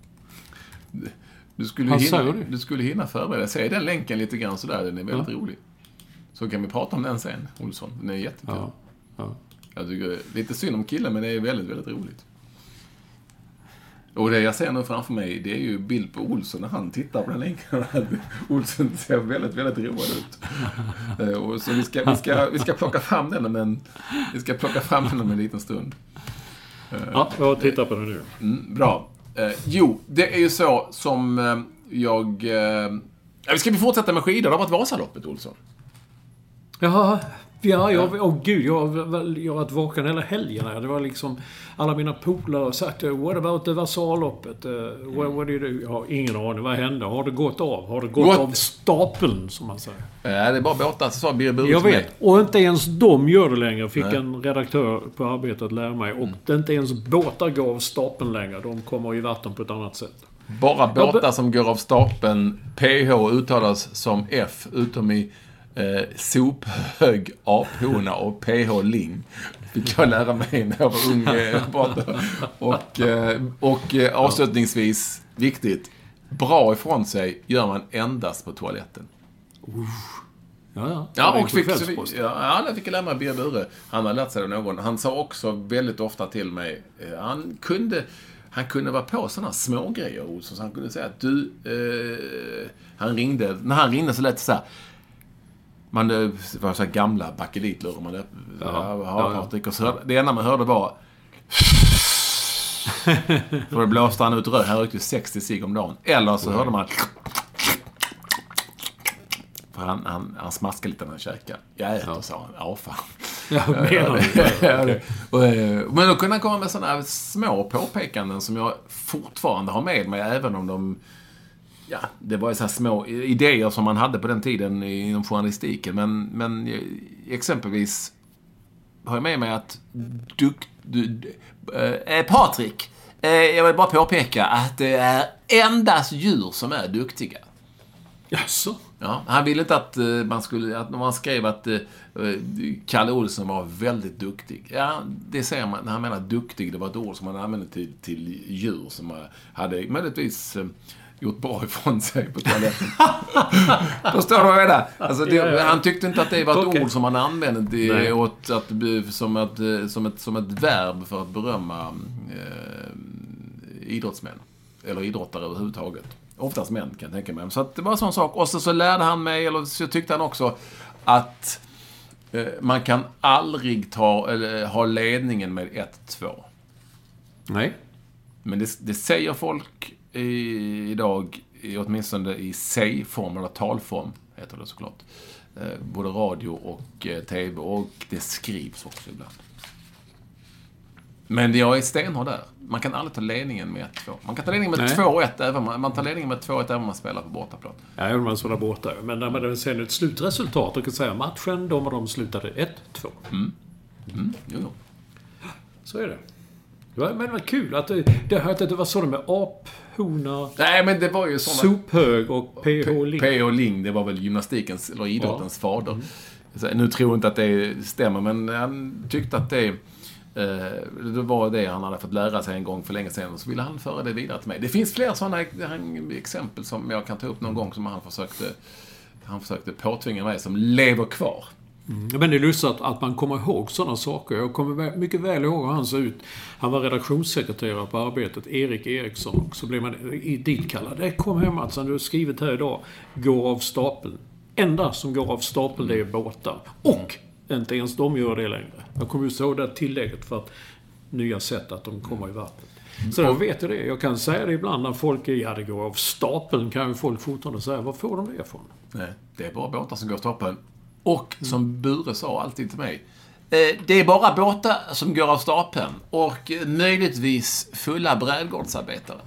Du skulle, hinna, du skulle hinna förbereda. Säg den länken lite grann sådär. Den är väldigt ja. rolig. Så kan vi prata om den sen, Olsson. Den är jättekul. Ja. Ja. Jag tycker lite synd om killen, men det är väldigt, väldigt roligt. Och det jag ser nu framför mig, det är ju bild på Olsson när han tittar på den länken. Olsson ser väldigt, väldigt rolig ut. Och så vi ska, vi ska, vi ska plocka fram den, men vi ska plocka fram den om en liten stund. Ja, jag tittar på den nu. Mm, bra. Eh, jo, det är ju så som eh, jag... Eh, ska vi fortsätta med skidor? Det har varit Vasaloppet, Olsson. Ja, ja, jag, åh gud, jag har varit vaken hela helgen här. Det var liksom alla mina polare sagt, what about the Vasaloppet? Uh, what, what did you? Jag har ingen aning, vad hände? Har det gått av? Har det gått what? av stapeln, som man säger? Ja, det är bara båtar, så sa Birger Bure. Jag vet, och inte ens de gör det längre. Fick Nej. en redaktör på arbetet lära mig. Och mm. det är inte ens båtar går av stapeln längre. De kommer i vatten på ett annat sätt. Bara båtar ja, som går av stapeln. P H uttalas som F, utom i Eh, sophög, aphona och P H Ling. Fick jag lära mig när jag var ung. och eh, och eh, avslutningsvis, viktigt, bra ifrån sig gör man endast på toaletten. Uh. Ja, ja. Ja, och fick, så, ja, jag fick lära mig Birger Bure. Han har lärt sig av någon. Han sa också väldigt ofta till mig, eh, han kunde Han kunde vara på sådana små grejer. Så han kunde säga att du eh, han ringde, när han ringde så lät det så här. Man, det var så här gamla bakelitlur. Man, ja, ja, ja. Så det enda man hörde var för det blåste han ut röd. Han rökte sextio cigg om dagen. Eller så hörde man för han, han, han smaskade lite när han käkade. Jag äter, ja. sa han. Ja, fan. Ja, okay. Men då kunde han komma med sådana här små påpekanden som jag fortfarande har med mig, även om de, ja, det var ju så här små idéer som man hade på den tiden inom journalistiken. Men, men exempelvis har jag med mig att du, du, äh, Patrik, äh, jag vill bara påpeka att det är endast djur som är duktiga. Jaså? Ja, han ville inte att uh, man skulle, att när man skrev att uh, Kalle Olsson var väldigt duktig. Ja, det säger man, när han menar duktig, det var ett ord som man använde till, till djur som uh, hade möjligtvis uh, gjort bra ifrån sig på toaletten. Förstår du vad jag menar? Alltså, det, ja, ja. Han tyckte inte att det var ett okay. ord som man använde det, åt att, som, att, som, ett, som ett verb för att berömma uh, idrottsmän. Eller idrottare överhuvudtaget. Oftast män, kan jag tänka mig. Så att det var en sån sak. Och så, så lärde han mig, eller så tyckte han också att eh, man kan aldrig ta, eller, ha ledningen med ett två. Nej. Men det, det säger folk i, idag, i, åtminstone i sägform, eller talform, heter det såklart. Eh, både radio och eh, tv, och det skrivs också ibland. Men jag är stenhård där. Man kan aldrig ta ledningen med ett två. Man kan ta ledningen med två ett även man, man tar ledningen med två ett även om man spelar på bortaplan. Ja, även om man spelar borta. Men när man sen ett slutresultat och kan säga matchen, de och de slutade ett två. Mm. Mm. Jo, jo. Så är det. Ja, men det var kul att det, det, det, det var så med aphona. Nej, men det var ju såna sophög och P H Ling. P H Ling, det var väl gymnastikens eller idrottens ja. fader. Mm. Nu tror jag inte att det stämmer, men han tyckte att det det var det han hade fått lära sig en gång för länge sedan, och så ville han föra det vidare till mig. Det finns fler sådana exempel som jag kan ta upp någon gång som han försökte han försökte påtvinga mig, som lever kvar. Mm. Men det är lustigt att, att man kommer ihåg sådana saker. Jag kommer mycket väl ihåg hur han såg ut. Han var redaktionssekreterare på Arbetet, Erik Eriksson, och så blev man dit kallad. Det kom hem att du har skrivit här idag, går av stapeln. Enda som går av stapeln, det är båtar. Och inte ens de gör det längre. Jag kommer ju så det tillägget för att nya sätt att de kommer i vattnet. Så då vet jag det. Jag kan säga det ibland när folk är, ja, det går av stapeln, kan ju folk fortfarande säga, var får de det ifrån? Nej, det är bara båtar som går av stapeln. Och som Bure sa alltid till mig, eh, det är bara båtar som går av stapeln. Och eh, möjligtvis fulla brädgårdsarbetare.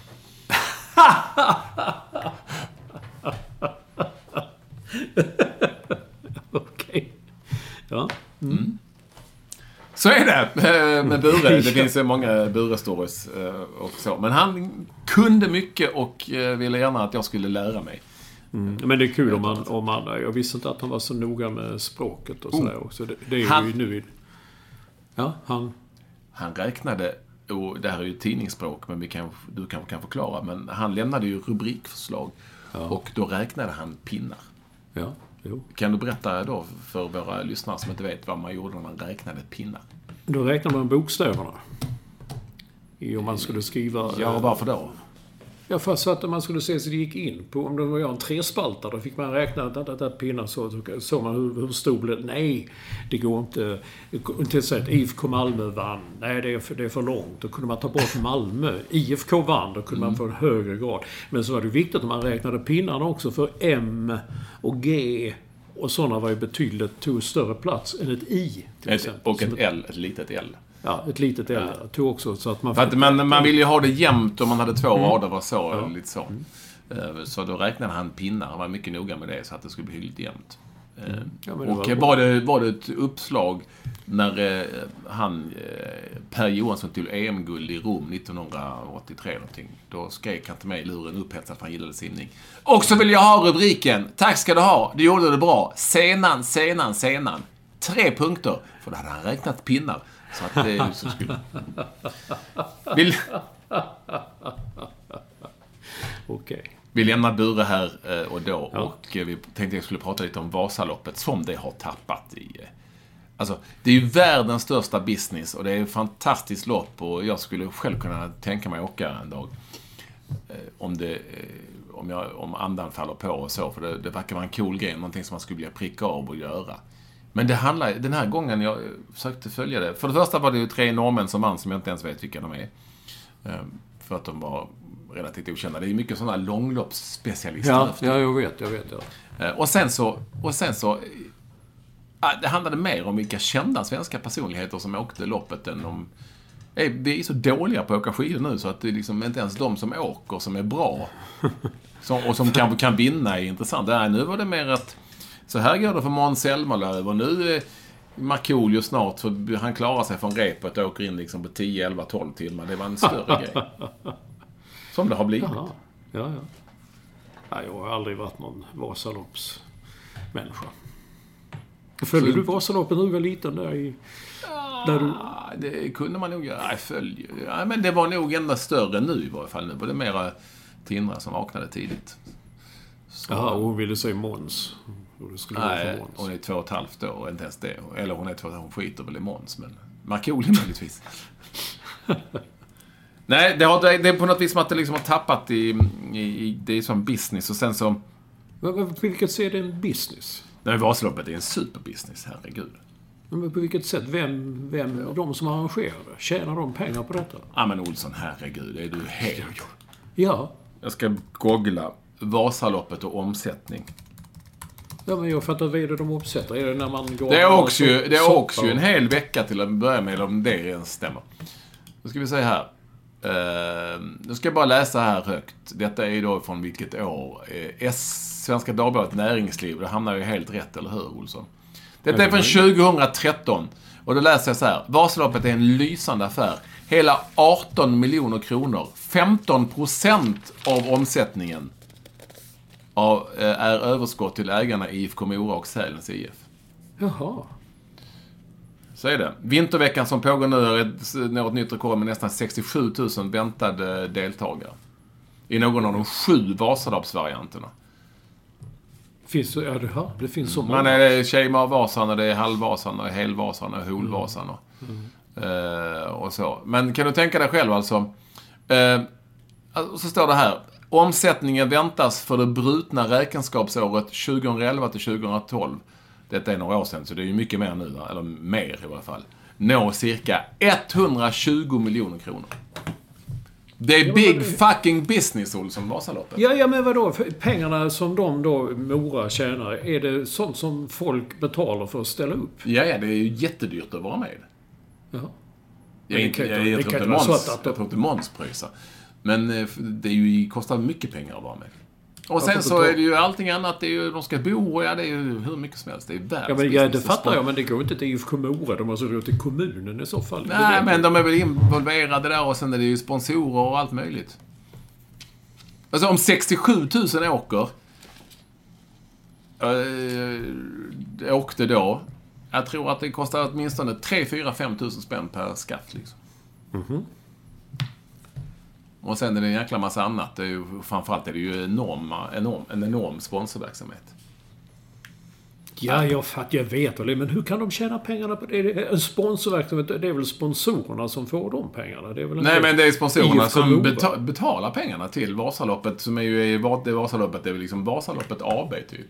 Okej. Ja. Mm. Mm. Så är det med Bure. Det finns ju många Bure-stories och så. Men han kunde mycket och ville gärna att jag skulle lära mig. Mm. Men det är kul om man, om man... Jag visste inte att han var så noga med språket och sådär också. Det, det är han, ju nu... Ja, han... Han räknade... Och det här är ju tidningsspråk, men vi kan, du kan, kan förklara. Men han lämnade ju rubrikförslag. Ja. Och då räknade han pinnar. Ja. Jo. Kan du berätta då för våra lyssnare som inte vet vad man gjorde när man räknade pinnar? Då räknade man bokstäverna. Om man skulle skriva... Ja, varför då? Ja, fast så att man skulle se så det gick in på. Om det var en trespaltare, då fick man räkna att det där pinnar så, så såg man hur, hur stor blev det. Nej, det går inte. Inte att säga att I F K Malmö vann. Nej, det är, för, det är för långt. Då kunde man ta bort Malmö. I F K vann, då kunde mm. man få en högre grad. Men så var det viktigt att man räknade pinnarna också för M och G Och sådana var ju betydligt, tog större plats än ett I. Till ett, exempel. och ett L, ett litet L. Ja, ett litet L. Ja. Tog också så att man... För att man, man ville ju ha det jämnt om man hade två mm. rader var så, ja. lite så. Mm. Så då räknade han pinnar. Han var mycket noga med det så att det skulle bli hyggligt jämnt. Mm. Ja, och var, var, det, var det ett uppslag när eh, han, eh, Per Johansson till E M-guld i Rom nittonhundraåttiotre någonting. Då skrek han till mig i luren upphetsad för han gillade simning. Och så vill jag ha rubriken. Tack ska du ha. Du gjorde det bra. Senan, senan, senan. Tre punkter. För då hade han räknat pinnar. Så att det så skulle... Vill... Okej. Okay. Vi lämnar Bure här och då ja. och vi tänkte att jag skulle prata lite om Vasaloppet som det har tappat i. Alltså, det är ju världens största business och det är ett fantastiskt lopp och jag skulle själv kunna tänka mig åka en dag om det om, jag, om andan faller på och så, för det, det verkar vara en cool grej, någonting som man skulle vilja pricka av och göra. Men det handlar, den här gången jag försökte följa det. För det första var det ju tre norrmän som vann som jag inte ens vet vilka de är. För att de var relativt okända. Det är ju mycket sådana långloppsspecialister. Ja, ja, jag vet, jag vet. Ja. Och sen så, och sen så det handlade mer om vilka kända svenska personligheter som åkte loppet än om... Vi är så dåliga på att åka skidor nu så att det är liksom inte ens de som åker som är bra. Som, och som kan, kan vinna är intressant. Nej, nu var det mer att så här går det för Måns Zelmerlöw och nu är Markoolio snart för han klarar sig från repet och åker in liksom på tio, elva, tolv timmar. Det var en större grej. Som det har blivit. Jaha. Ja, ja. Nej, jag har aldrig varit någon Vasaloppsmänniska. Följde du Vasaloppet när du var liten där i... Där du... Ja, det kunde man nog göra. Nej, följ. Ja, men det var nog ända större nu i varje fall. Nu var det mera Tindra som vaknade tidigt. Så... Jaha, och hon ville säga Måns. Nej, hon är två och ett halvt år, inte ens det. Eller hon är två och hon skiter väl i Måns, men Markoolio möjligtvis. Nej, det, har, det är på något vis som att det liksom har tappat i, i, i det är som business och sen så... Men på vilket sätt är det en business? Nej, Vasaloppet är en superbusiness, herregud. Men på vilket sätt? Vem, vem av de som arrangerar det? Tjänar de pengar på detta? Ja, men Olsson, herregud, det är du helt... Ja. Jag ska googla Vasaloppet och omsättning. Ja, men jag fattar vad är det de omsätter. Är det när man går... Det är också, ju, det är också ju en hel vecka till att börja med om det ens stämmer. Då ska vi se här. Uh, nu ska jag bara läsa här högt. Detta är ju då från vilket år. Uh, S, Svenska Dagbladet Näringsliv. Det hamnar ju helt rätt, eller hur, Olsson? Detta är från tjugohundratretton. Och då läser jag så här. Vasaloppet är en lysande affär. Hela arton miljoner kronor. femton procent av omsättningen av, uh, är överskott till ägarna i I F K Mora och Sälens I F. Jaha. Så är det. Vinterveckan som pågår nu är något nytt rekord med nästan sextiosju tusen väntade deltagare. I någon av de sju Vasaloppsvarianterna. Finns ja, det, här, det finns så många. Man är Tjejmar-Vasan och det är Halvvasan och Helvasan och Holvasan och, mm. uh, och så. Men kan du tänka dig själv alltså. Uh, så står det här. Omsättningen väntas för det brutna räkenskapsåret tjugoelva till tjugotolv. Detta är några år sedan, så det är ju mycket mer nu, eller mer i alla fall. Nå cirka etthundratjugo miljoner kronor. Det är ja, big men... fucking business, Olsson, Vasaloppet. Ja, ja, men vadå? Pengarna som de då, Mora, tjänar, är det sånt som folk betalar för att ställa upp? Ja, ja, det är ju jättedyrt att vara med. Ja. Jag, jag, jag, jag, jag tror inte Måns, jag tror inte Måns pröjsar. Men det är ju, kostar mycket pengar att vara med. Och sen så är det ju allting annat, det är ju, de ska bo och ja, det är ju hur mycket som helst. Det är världens ja, men ja, det fattar jag, men det går inte till I F K Mora, de måste gå till kommunen i så fall. Nej, men de är väl involverade där och sen är det ju sponsorer och allt möjligt. Alltså om sextiosju tusen åker äh, åkte då, jag tror att det kostar åtminstone tre, fyra, fem tusen spänn per skaft liksom. Mhm. Och sen är det en jäkla massa annat. Det är ju, framförallt är det ju enorma, enorm, en enorm sponsorverksamhet. Ja, jag, fatt, jag vet väl. Men hur kan de tjäna pengarna på det? En sponsorverksamhet, det är väl sponsorerna som får de pengarna? Det är väl Nej, men det är sponsorerna som beta- betalar pengarna till Vasaloppet. Som är ju det Vasaloppet, det är väl liksom Vasaloppet A B typ.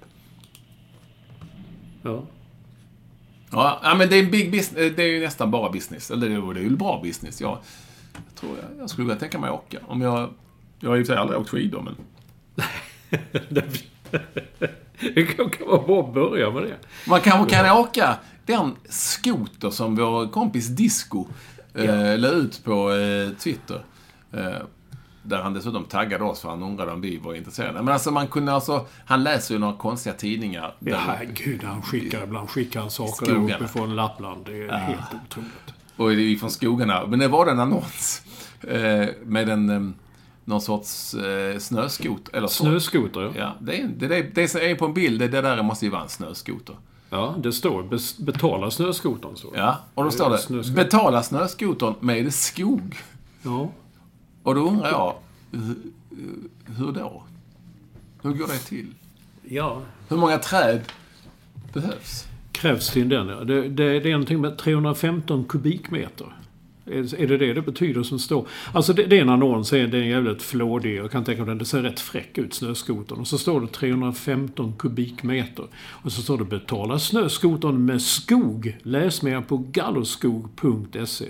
Ja. Ja, men det är en big business. Det är ju nästan bara business. Eller det är ju bra business, ja. Jag tror jag, jag skulle vilja tänka mig åka. Om jag, jag har ju aldrig åkt skidor, men... Det kan, kan vara bra att börja med det. Man kanske kan åka den skoter som vår kompis Disco ja. eh, la ut på eh, Twitter. Eh, där han dessutom taggade oss för han undrade om vi var intresserade. Men alltså man kunde alltså, han läser ju några konstiga tidningar. Ja, gud, han skickar ibland skickar han saker där uppe från Lappland. Det är ja. helt otroligt. Och det är från skogarna. Men det var en annons eh, med en eh, någon sorts eh, snöskot. Eller så. Snöskoter, ja. ja det, är, det, det, det som är på en bild, det, det där måste ju vara en snöskoter. Ja, det står betala snöskotern. Så. Ja, och då står det snöskotern. Betala snöskotern med skog. Ja. Och då undrar jag, hur, hur då? Hur går det till? Ja. Hur många träd behövs? Krävs till den, ja. Det, det, det är någonting med trehundrafemton kubikmeter. Är, är det det det betyder som står? Alltså det, det är en annons, det är en jävligt flådig. Jag kan tänka mig den, det ser rätt fräck ut, snöskotern. Och så står det trehundrafemton kubikmeter. Och så står det betala snöskotern med skog. Läs mer på galloskog punkt se.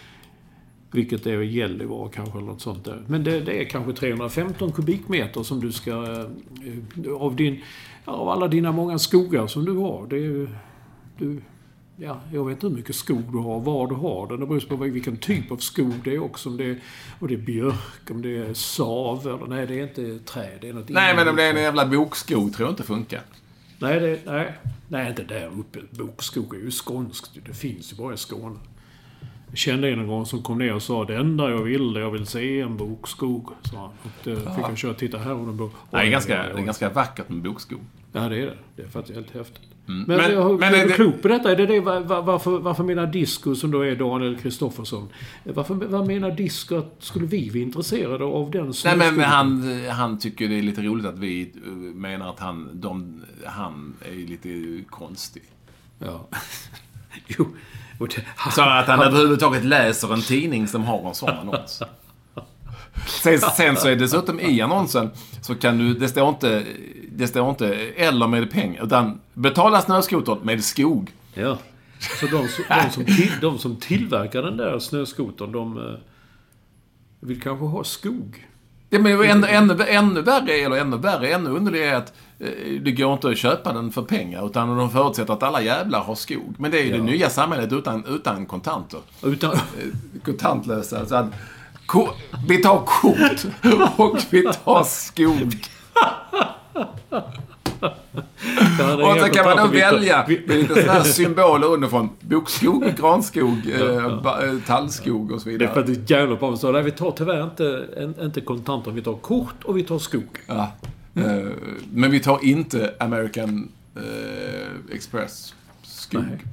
Vilket är Gällivare kanske eller något sånt där. Men det, det är kanske trehundrafemton kubikmeter som du ska... Av, din, av alla dina många skogar som du har. Det är ju... Du, ja, jag vet inte hur mycket skog du har, var du har den. Det beror på vilken typ av skog det är också. Om det är, och det är björk, om det är sav eller... Nej, det är inte träd. Det är något nej, men om det är en jävla bokskog tror jag inte funkar. Nej, det, nej, nej, inte där uppe. Bokskog är ju skånskt. Det finns ju bara i Skåne. Jag kände en gång som kom ner och sa det enda jag vill, jag vill se en bokskog. Så han. Och det fick jag köra och titta här och bok. Det är ganska, det är ganska vackert med bokskog. Ja, det är det. Det är faktiskt helt häftigt. Mm. Men, men, jag, men är är du det... klok på detta? Är det det var, varför, varför menar Disco, som då är Daniel Kristoffersson, varför vad menar Disco att skulle vi vara intresserade av den? Nej, men, men han, han tycker det är lite roligt att vi menar att han, de, han är lite konstig. Ja. Jo. Det, han, så att han, han överhuvudtaget läser en tidning som har en sån annons. Sen, sen så är det dessutom i annonsen så kan du, det står inte, det står inte eller med pengar, utan betala snöskotern med skog. Ja. Så de, de, som, till, de som tillverkar den där snöskotern, de vill kanske ha skog. Ja, men ännu, ännu, ännu värre, eller ännu värre, ännu underligare är att eh, det går inte att köpa den för pengar, utan de förutsätter att alla jävlar har skog. Men det är ju ja. det nya samhället utan, utan kontanter. Utan... Kontantlösa. Så att, ko, vi tar kort och vi tar skog. Och så kan man då välja vi... med lite sådana här symboler underifrån. Bokskog, granskog, ja, ja. Eh, tallskog och så vidare. Det är för att det är jävla på så där. Vi tar tyvärr inte, inte kontanter. Vi tar kort och vi tar skog. Ja. Mm. Uh, men vi tar inte American uh, Express skog. Nej.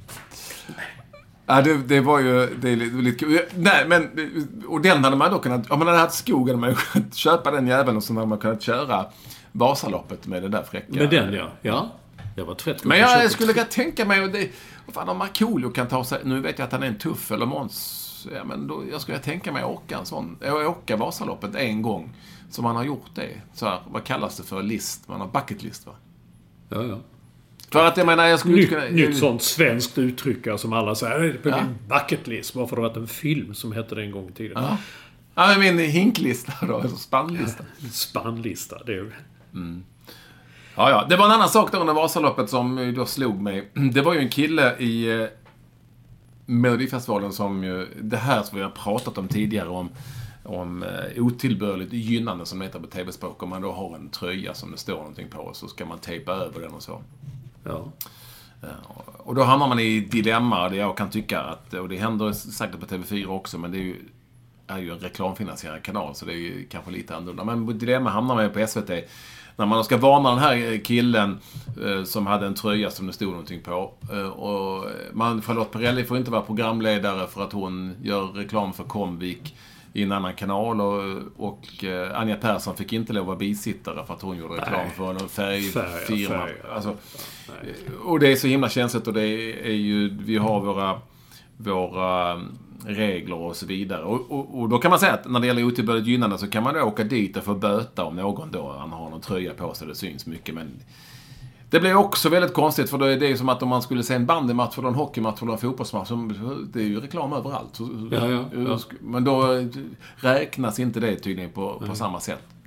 Ja, det, det var ju det är lite, lite kul. Nej, men och den hade man då kunnat, om man hade haft skog hade man kunnat köpa den jäveln och så hade man kunnat köra Vasaloppet med det där fräcka. Med den, ja. Ja. Jag var trött. Men jag, jag skulle kunna tänka mig, och det, vad fan om Markoolio kan ta sig, nu vet jag att han är en tuff eller Måns, ja men då, jag skulle tänka mig att åka en sån, jag åka Vasaloppet en gång, som man har gjort det. Så här, vad kallas det för list? Man har bucket list, va? Ja, ja. För att jag menar, jag skulle nytt, kunna... Nytt sånt svenskt uttryck som alla säger på ja. min bucket list. Varför det har varit en film som hette det en gång i tiden. Ja. Ja, men min hinklista då, alltså spannlista. Spannlista, det är mm. Ja, ja. Det var en annan sak då under Vasaloppet som då slog mig. Det var ju en kille i eh, Melodifestivalen som ju, det här som vi har pratat om tidigare om, om eh, otillbörligt gynnande som heter på tv-språk. Om man då har en tröja som det står någonting på så ska man tejpa över den och så. Ja. Och då hamnar man i dilemma där jag kan tycka att, och det händer säkert på T V fyra också, men det är ju, är ju en reklamfinansierad kanal så det är ju kanske lite annorlunda. Men på dilemma hamnar man på S V T när man ska varna den här killen eh, som hade en tröja som det stod någonting på. Eh, och man, Charlotte Perrelli får inte vara programledare för att hon gör reklam för Comvik i en annan kanal, och, och eh, Anja Persson fick inte lov att vara bisittare för att hon gjorde reklam Nej. för en färgfirma. Färg, alltså, och det är så himla känsligt, och det är ju, vi har våra, våra regler och så vidare. Och, och, och då kan man säga att när det gäller otillbörligt gynnande så kan man då åka dit och få böta om någon då han har någon tröja på sig, det syns mycket, men det blir också väldigt konstigt, för då är det som att om man skulle se en bandymatch eller en hockeymatch eller en fotbollsmatch, det är ju reklam överallt. Ja, ja, ja. Men då räknas inte det tydligen på, på samma sätt.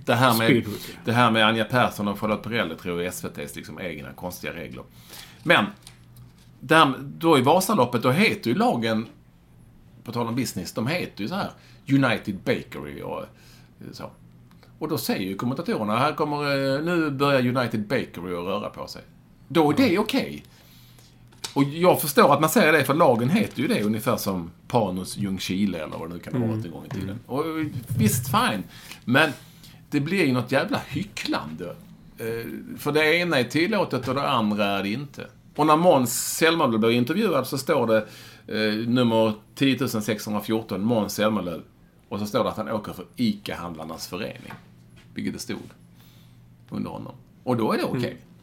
det här med, det här med Anja Persson och Charlotte Perrelli tror jag S V T:s liksom egna konstiga regler. Men där, då i Vasaloppet, då heter ju lagen, på tal om business, de heter ju så här United Bakery och så. Och då säger ju kommentatorerna, här kommer, nu börjar United Bakery att röra på sig. Då är det okej. Okay. Och jag förstår att man säger det, för lagen heter ju det ungefär som Panus Ljungskile eller vad det nu kan ha varit en gång i tiden. Och visst, fine. Men det blir ju något jävla hycklande. För det ena är tillåtet och det andra är det inte. Och när Måns Zelmerlöw blir intervjuad så står det eh, nummer tio sex ett fyra, Måns Zelmerlöw. Och så står det att han åker för ICA-handlarnas förening. Vilket det stod under honom. Och då är det okej. Okay. Mm.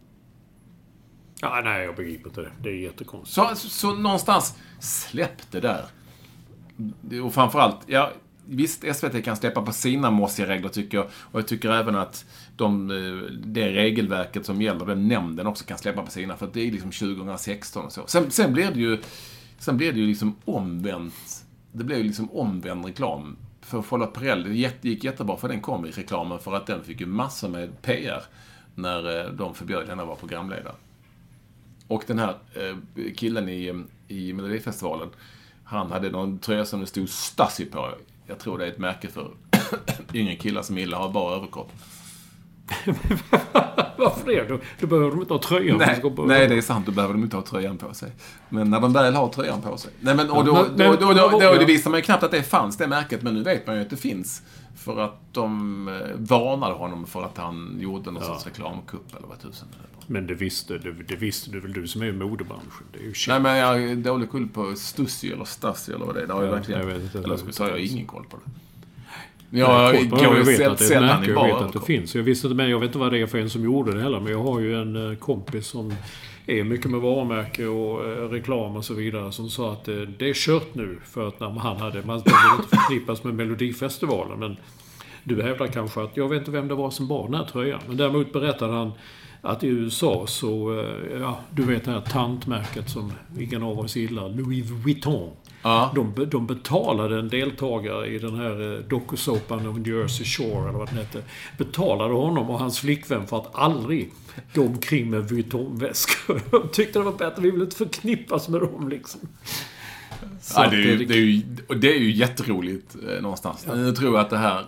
Ja, nej, jag begriper inte det. Det är jättekonstigt. Så, så, så någonstans släpp det där. Och framförallt, ja, visst, S V T kan släppa på sina mossiga regler tycker jag. Och jag tycker även att de, det regelverket som gäller, den nämnden också kan släppa på sina. För det är liksom tjugo sexton och så. Sen, sen blir det ju sen blir det ju liksom omvänt. Det blev ju liksom omvänd reklam. För Charlotte Perrelli, det gick jättebra för den kom i reklamen. För att den fick ju massor med P R när de förbjöd henne att vara programledare. Och den här killen i, i Melodifestivalen, han hade någon tröja som det stod Stasi på. Jag tror det är ett märke för yngre killar som gillar har bara överkropp. Varför det? Då, då behöver de inte ha tröjan. Nej, nej, det är sant. Då behöver de inte ha tröjan på sig. Men när de väl har tröjan på sig. Nej, men, och då, men, då, då, då, då, då, då visar man ju knappt att det fanns, det märket. Men nu vet man ju att det finns. För att de eh, varnade honom för att han gjorde någon ja. sorts reklamkupp eller vad tusen det var. Men det visste, det, det visste du väl, du som är i modebranschen. Det är ju Nej, men jag är dålig koll på Stussy eller Stasi eller vad det är. Det har jag ja, verkligen. Jag vet inte, eller så har jag ingen koll på det. Jag, jag, jag, jag vet att det är märke, jag vet att det finns. Jag visste inte, men jag vet inte vad det är för en som gjorde det heller. Men jag har ju en kompis som är mycket med varumärke och eh, reklam och så vidare, som sa att eh, det är kört nu för att när han hade, man ville inte förknippas med Melodifestivalen, men du hävdar kanske att jag vet inte vem det var som bar den här tröjan, men däremot berättade han att i U S A så, eh, ja, du vet det här tantmärket som ingen av oss gillar, Louis Vuitton. Ja. De, de betalade en deltagare i den här dokusåpan om Jersey Shore eller vad den hette, betalade honom och hans flickvän för att aldrig gå omkring med Vuitton-väskor. De tyckte det var bättre, vi ville inte förknippas med dem liksom. Ja, det, är ju, det, är ju, och det är ju jätteroligt eh, någonstans. Ja. Nu tror jag att det här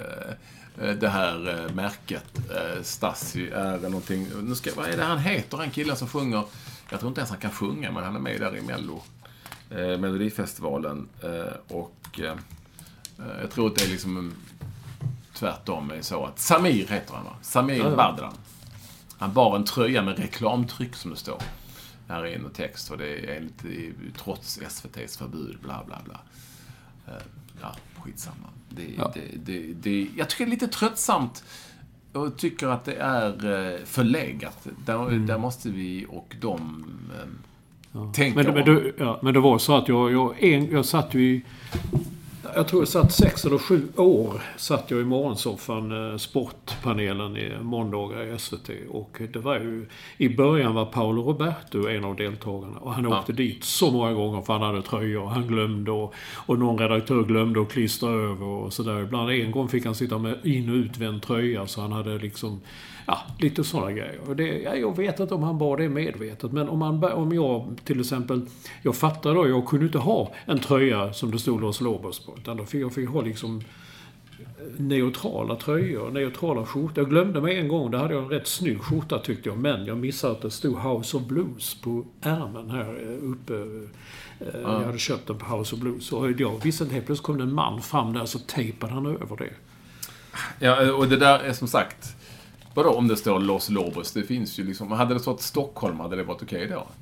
eh, det här eh, märket eh, Stasi är någonting, nu ska, vad är det han heter, han killen som sjunger, jag tror inte ens han kan sjunga, men han är med där i Mello. Eh, Melodifestivalen eh, och eh, jag tror att det är liksom tvärtom är så att Samir heter han va? Samir ja, ja. Badran. Han bar en tröja med reklamtryck som det står. Här är en text och det är lite trots S V T:s förbud bla bla bla. Eh, ja, skitsamma. Det, ja. Det, det, det, jag tycker det är lite tröttsamt och tycker att det är förläggat. Där, mm. där måste vi och de eh, Ja. Men, men, du, ja, men det var så att jag, jag, en, jag satt ju i, jag tror jag satt sex eller sju år satt jag i morgonsoffan, eh, sportpanelen i måndagar i S V T, och det var ju, i början var Paolo Roberto en av deltagarna och han ja. åkte dit så många gånger för han hade tröjor och han glömde och, och någon redaktör glömde att klistra över och sådär. Ibland en gång fick han sitta med in- och utvänd tröja så han hade liksom ja, lite sådana grejer. Och det, ja, jag vet inte om han bara det medvetet, men om, man, om jag till exempel, jag fattar då, jag kunde inte ha en tröja som det stod Los Lobos på, utan då fick jag fick ha liksom neutrala tröjor, neutrala skjortor. Jag glömde mig en gång, där hade jag en rätt snygg skjorta tyckte jag, men jag missade att det stod House of Blues på ärmen här uppe. Ja. Jag hade köpt den på House of Blues, och jag visste inte, helt plötsligt kom det en man fram där så tejpade han över det. Ja, och det där är som sagt, vadå om det står Los Lobos? Det finns ju liksom, hade det stått Stockholm hade det varit okej då?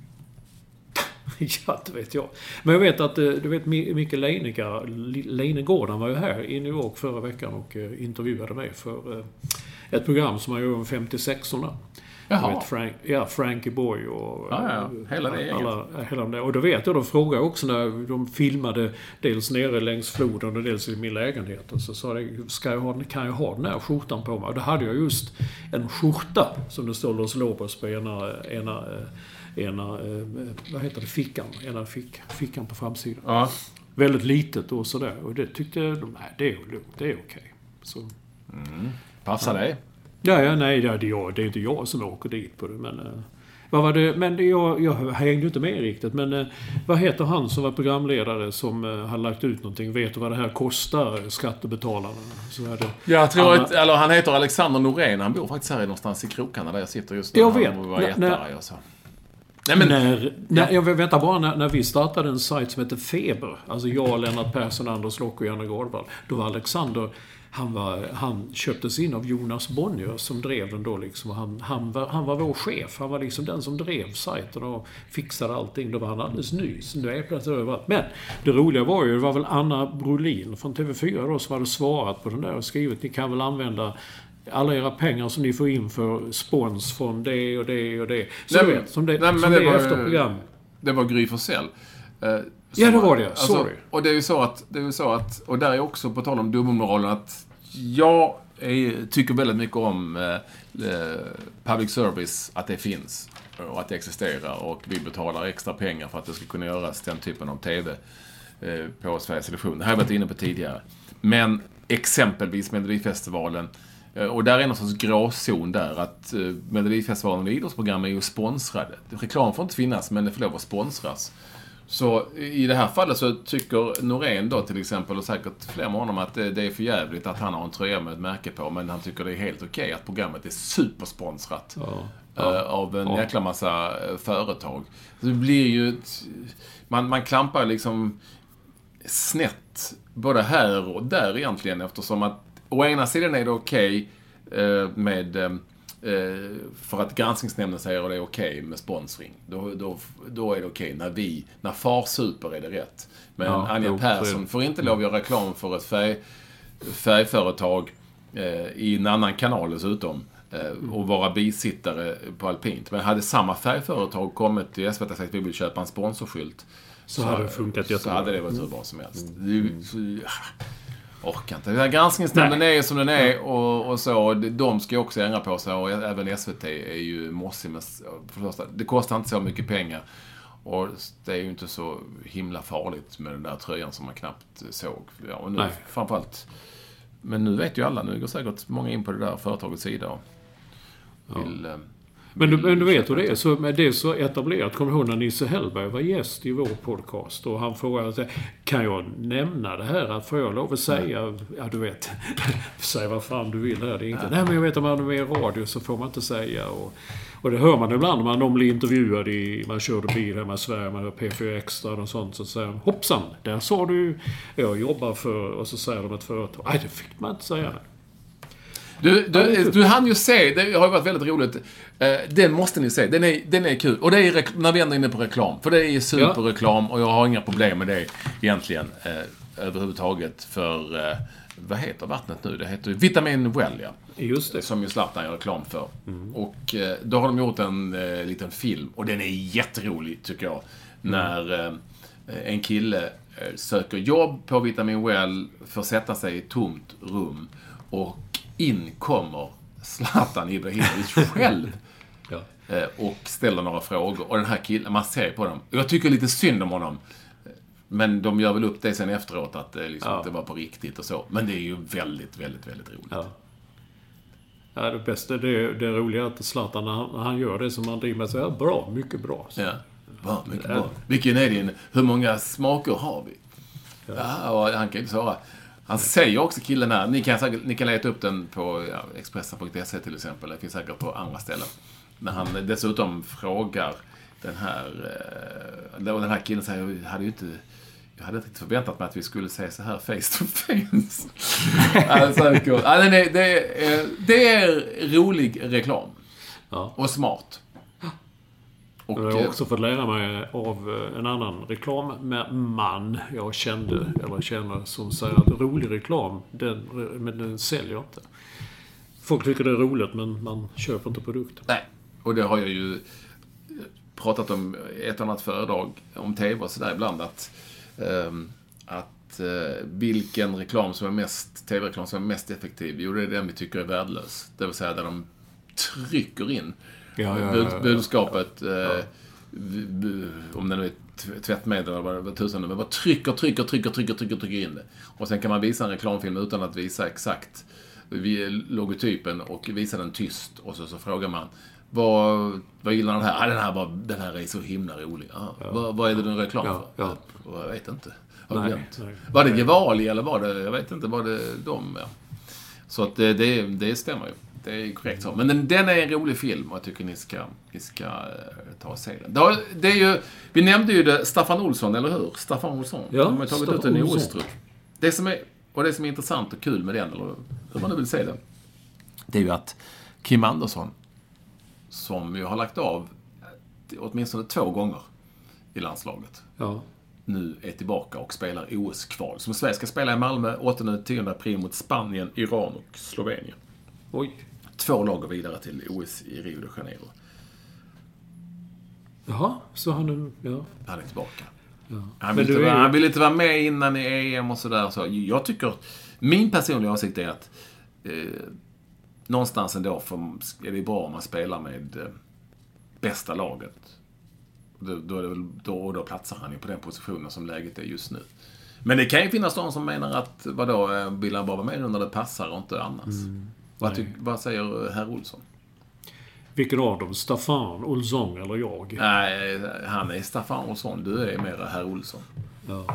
Ja, det vet jag. Men jag vet att, du vet, Micke Leijnegård, han var ju här i New York förra veckan och intervjuade mig för ett program som han gör om femtiosex-orna. Jaha. Vet, Frank, ja, Frankie Boy och ja, ja. Hela det alla, hela det. Och då vet jag, då frågade jag också när de filmade dels nere längs floden och dels i min lägenhet. Och så sa jag, ska jag ha, kan jag ha den här skjortan på mig? Och då hade jag just en skjorta som det står Los Lobos på ena, ena, ena vad heter det, fickan. Ena fick, fickan på framsidan. Ja. Väldigt litet och sådär. Och det tyckte jag, nej, det är lugnt, det är okej. Så... Mm. Passar dig? Ja, ja, nej, det är, jag, det är inte jag som åker dit på det, men... Uh, vad var det? Men det, jag, jag hängde inte med riktigt, men uh, vad heter han som var programledare som uh, har lagt ut någonting? Vet du vad det här kostar, skattebetalarna? Så är det, jag tror alla, att, eller han heter Alexander Norén, han bor faktiskt här någonstans i krokarna där jag sitter just nu. Jag vet. Han var jättare och så. Nej, men, när, när, ja. Jag väntar bara, när, när vi startade en sajt som heter Feber, alltså jag, Lennart Persson, Anders Lock och Janne Gårdvall, då var Alexander, han, var, han köptes in av Jonas Bonnier som drev den då liksom. Han, han, var, han var vår chef, han var liksom den som drev sajten och fixade allting. Då var han alldeles ny, så nu är det överallt. Men det roliga var ju, det var väl Anna Brolin från T V fyra då som hade svarat på den där och skrivit, ni kan väl använda alla era pengar som ni får in för spons från det och det och det. Så nej, vet, som det, nej, som det, det var, efter program. Det var Gry Forssell. Eh, ja, det var det. Alltså, sorry. Och det är ju så att, det är ju så att, och där är också på tal om dubbelmoralen, att jag är, tycker väldigt mycket om eh, public service, att det finns och att det existerar, och vi betalar extra pengar för att det ska kunna göras den typen av tv eh, på Sveriges Television. Det här har jag varit inne på tidigare. Men exempelvis Melodifestivalen, och där är någon sorts gråzon där, att Melodifestivalen och idrottsprogram är ju sponsrade. Reklam får inte finnas, men det får lov att sponsras. Så i det här fallet så tycker Norén då till exempel, och säkert fler med honom, att det är för jävligt att han har en tröja med ett märke på, men han tycker det är helt okej att programmet är supersponsrat ja. Ja. av en ja. jäkla massa företag. Så det blir ju ett, man, man klampar liksom snett både här och där egentligen, eftersom att å ena sidan är det okej eh, med eh, för att granskningsnämnden säger att det är okej med sponsring. Då, då, då är det okej när vi, när far super är det rätt. Men ja, Anja Persson får inte lov att göra reklam för ett färg, färgföretag eh, i en annan kanal dessutom eh, och vara bisittare på Alpint. Men hade samma färgföretag kommit till S V T och sagt att vi vill köpa en sponsorskylt, så, så hade det funkat jättebra. Så hade det varit hur bra som helst. Mm. Det, så, orkar inte. Den här granskningsnämnden är som den är och, och så. De ska ju också ändra på sig, och även S V T är ju mossig med, för det första, det kostar inte så mycket pengar, och det är ju inte så himla farligt med den där tröjan som man knappt såg. Ja, och nu, Nej. framförallt, men nu vet ju alla, nu går säkert många in på det där företagets sida och vill... Ja. Men du, men du vet hur det är, så, det är så etablerat. Kommer du ihåg när Nisse Hellberg var gäst i vår podcast och han frågade, kan jag nämna det här? Att får jag lov att säga, ja du vet, säg vad fan du vill här, det är inte. Nej, men jag vet att man är med i radio så får man inte säga. Och, och det hör man ibland när man blir intervjuad i, man körde bil hemma i Sverige, man hör P fyra Extra och sånt, så säger hoppsan, där sa du, jag jobbar för, och så säger de ett företag. Nej, det fick man inte säga. Du, du, du hann ju se, det har ju varit väldigt roligt. Den måste ni se, den är, den är kul. Och det är när vi ändå är inne på reklam. För det är superreklam, och jag har inga problem med det egentligen eh, överhuvudtaget. För, eh, vad heter vattnet nu? Det heter Vitamin Well, ja. Just det. Som ju Zlatan gör reklam för. Mm. Och eh, då har de gjort en eh, liten film. Och den är jätterolig, tycker jag. Mm. När eh, en kille eh, söker jobb på Vitamin Well för att sätta sig i ett tomt rum. Och in kommer Zlatan Ibrahimovic själv ja. och ställer några frågor. Och den här killen, man ser på dem. Jag tycker lite synd om honom. Men de gör väl upp det sen efteråt att det liksom ja. inte var på riktigt och så. Men det är ju väldigt, väldigt, väldigt roligt. Ja, ja det bästa, det, det roliga är att Zlatan, när han, när han gör det som han driver med sig, är bra, mycket bra. Så. Ja, bra, mycket bra. Vilken är din, hur många smaker har vi? Ja, ja och han kan inte svara. Han säger också, killen här, ni kan, säkert, ni kan leta upp den på ja, Expressen punkt se till exempel, det finns säkert på andra ställen. När han dessutom frågar den här, och den här killen säger, jag hade ju inte, jag hade inte förväntat mig att vi skulle se så här face to face. Alltså, ja, det, är, det, är, det är rolig reklam. Ja. Och smart. Och jag har också fått lära mig av en annan reklamman jag kände, eller känner, som säger att rolig reklam, den, men den säljer inte. Folk tycker det är roligt, men man köper inte produkten. Nej, och det har jag ju pratat om ett annat föredrag om tv och sådär ibland, att, ähm, att äh, vilken reklam som är mest, tv-reklam som är mest effektiv, jo det är den vi tycker är värdelös. Det vill säga där de trycker in Ja, ja, ja, ja. budskapet eh, ja. om det nu är tvättmedel eller vad tusen, men bara trycker, trycker, trycker, trycker, trycker, trycker in det. Och sen kan man visa en reklamfilm utan att visa exakt vid logotypen och visar den tyst. Och så, så frågar man, vad, vad gillar den här? Ah, den här, bara, den här är så himla rolig. Ah, ja. vad, vad är det den reklam för? Ja, ja. Jag vet inte. Nej, nej, var det Gevali eller var det, jag vet inte, var det de? Ja. Så att det, det, det stämmer ju. Det är korrekt så. Men den, den är en rolig film och jag tycker ni ska, ni ska uh, ta och se den. Det, det är ju, vi nämnde ju det, Staffan Olsson, eller hur? Staffan Olsson. Ja, de har tagit Staffan ut en i Olsson. Åstrup. Det som är, och det som är intressant och kul med den, eller hur man nu vill säga det, det är ju att Kim Andersson, som ju har lagt av åtminstone två gånger i landslaget, Ja. nu är tillbaka och spelar O S-kval. Som Sverige ska spela i Malmö åttonde till tionde april mot Spanien, Iran och Slovenien. Oj. Två lag går vidare till O S i Rio de Janeiro. Jaha, så han nu... Ja. Han är tillbaka. Ja. Han, vill Men inte, du är... han vill inte vara med innan i E M och sådär. Så jag tycker... Min personliga åsikt är att eh, någonstans ändå för, är det bra om man spelar med eh, bästa laget. Då, då, är det väl, då, då platsar han ju på den positionen som läget är just nu. Men det kan ju finnas de som menar att vadå, vill han bara vara med när det passar och inte annars. Mm. Vad, ty, vad säger herr Olsson? Vilken av dem? Staffan Olsson eller jag? Nej, han är Staffan Olsson. Du är mer herr Olsson. Ja.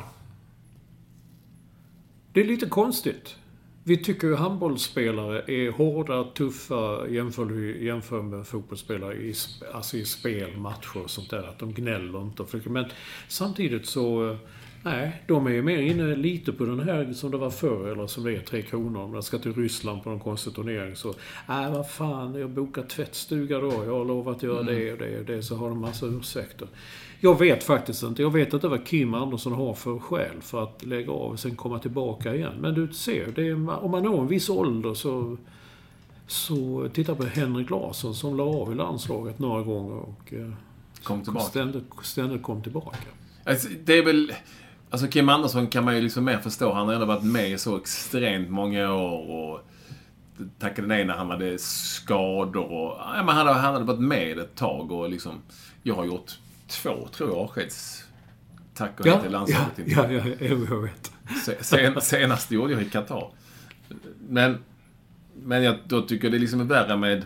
Det är lite konstigt. Vi tycker ju handbollsspelare är hårda, tuffa jämför, jämför med fotbollsspelare i, alltså i spel, matcher och sånt där. Att de gnäller inte och försöker. Men samtidigt så... Nej, de är ju mer inne lite på den här som det var förr, eller som det är Tre Kronor. Om jag ska till Ryssland på någon konstig turnering så, nej vad fan, jag bokar tvättstuga då, jag har lovat att göra mm. det och det och det, så har de massa ursäkter. Jag vet faktiskt inte, jag vet inte vad Kim Andersson har för skäl för att lägga av och sen komma tillbaka igen. Men du ser, det är, om man når en viss ålder så, så titta på Henrik Larsson som la av i landslaget några gånger och kom tillbaka. Ständigt, ständigt kom tillbaka. Alltså, det är väl... Alltså Kim Andersson kan man ju liksom mer förstå. Han har ändå varit med i så extremt många år och tackade nej när han hade skador och ja, men han, hade, han hade varit med ett tag och liksom, jag har gjort två, tror jag, avskeds tack och ja, hej till landslaget. Ja, ja, ja, jag vet. Sen, senast gjorde jag i Qatar. Men, men jag då tycker det liksom är värre med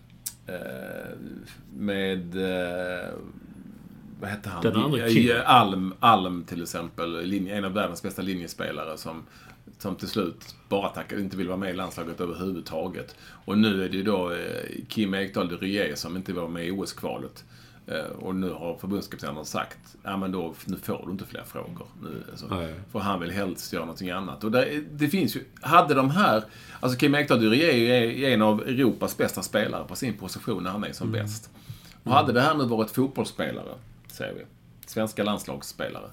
eh, med eh, vad heter han? Den andra I, Alm, Alm till exempel, linje, en av världens bästa linjespelare som, som till slut bara tackade, inte vill vara med i landslaget överhuvudtaget. Och nu är det ju då eh, Kim Ekdahl de Rier som inte var med i O S-kvalet. Eh, och nu har förbundskaptenen sagt, ja men då, nu får du inte fler frågor. Nu, alltså, för han vill helst göra någonting annat. Och det, det finns ju, hade de här, alltså Kim Ekdahl de Rier är en av Europas bästa spelare på sin position när han är som mm. bäst. Och mm. hade det här nu varit fotbollsspelare, säger vi, svenska landslagsspelare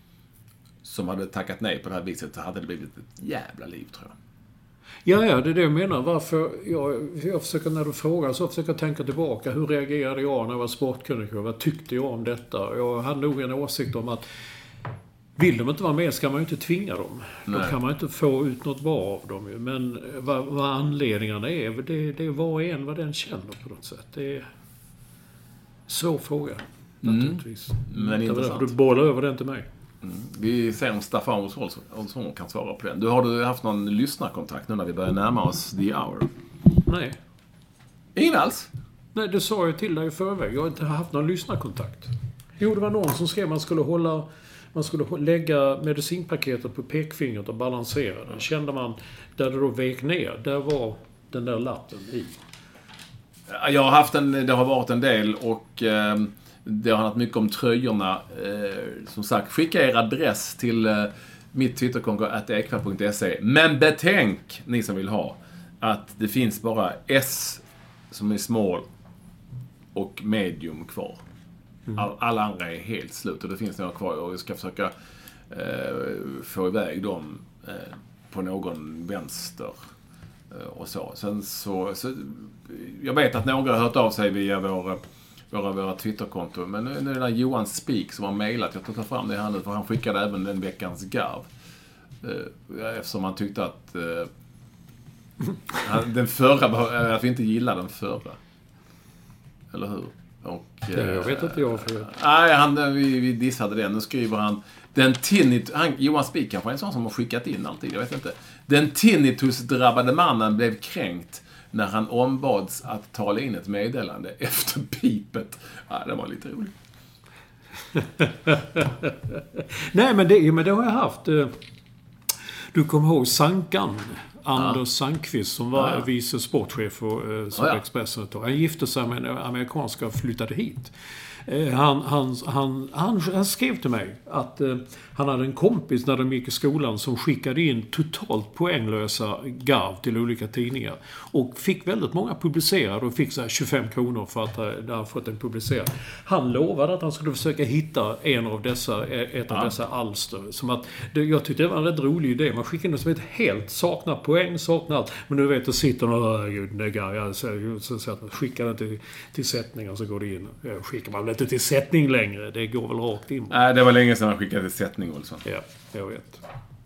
som hade tackat nej på det här viset, så hade det blivit ett jävla liv, tror jag. Ja, ja, det är det jag menar. Varför, jag, jag försöker, när du frågar så försöker jag tänka tillbaka. Hur reagerade jag när jag var sportkrönikör? Vad tyckte jag om detta? Jag hade nog en åsikt om att vill de inte vara med ska man ju inte tvinga dem. Nej. Då kan man inte få ut något bra av dem. Men vad, vad anledningarna är, det, det är var och en vad den känner på något sätt. Det är svår fråga. Naturligtvis. Mm. Men intressant. Du bollar över den till mig. Mm. Vi ser om Staffan Olsson kan svara på den. Du, har du haft någon lyssnarkontakt nu när vi börjar närma oss the hour? Nej. Ingen alls? Nej, det sa jag till dig i förväg. Jag har inte haft någon lyssnarkontakt. Jo, det var någon som skrev att man skulle hålla... Man skulle lägga medicinpaketet på pekfingret och balansera den. Kände man, där det då vek ner, där var den där lappen i. Jag har haft en, det har varit en del och eh, det har handlat mycket om tröjorna. Eh, som sagt, skicka er adress till eh, mitt twitterkonto at ekvall punkt se. Men betänk, ni som vill ha, att det finns bara S som är small och medium kvar. Mm. All, alla andra är helt slut och det finns några kvar och jag ska försöka eh, få iväg dem eh, på någon vänster eh, och så. Sen så, så jag vet att några har hört av sig via våra, våra, våra Twitterkonton, men nu är det den där Johan Spik som har mejlat, jag tar fram det här nu för han skickade även den veckans garv eh, eftersom han tyckte att eh, han, den förra, att vi inte gillar den förra, eller hur? Och, jag vet inte jag för... Nej, han, vi, vi dissade det. Nu skriver han... Den tinnitus... Han, Johan Spik kanske är en sån som har skickat in alltid, jag vet inte. Den tinnitus-drabbade mannen blev kränkt när han ombads att tala in ett meddelande efter pipet. Ja, det var lite roligt. Nej, men det, men det har jag haft. Du kommer ihåg Sankan, Anders ja. Sandqvist, som var ja. vice sportchef och som ja. Expressen. Han gifte sig med en amerikanska och flyttade hit. Han, han, han, han, han skrev till mig att eh, han hade en kompis när de gick i skolan som skickade in totalt poänglösa garv till olika tidningar. Och fick väldigt många publicerade och fick så här tjugofem kronor för att uh, han fått en publicerad. Han lovade att han skulle försöka hitta en av dessa, ett av ja. dessa alster. Som att, det, jag tyckte det var en rätt rolig idé. Man skickade in som ett helt saknar poäng, saknar allt. Men nu vet du, sitter någon, gud, det gar, jag så, så, så att skickar det till, till sättningar så går det in. Skickar man inte till sättning längre. Det går väl rakt in. Nej, det var länge sedan han skickade till sättning, Olsson. Ja, jag vet.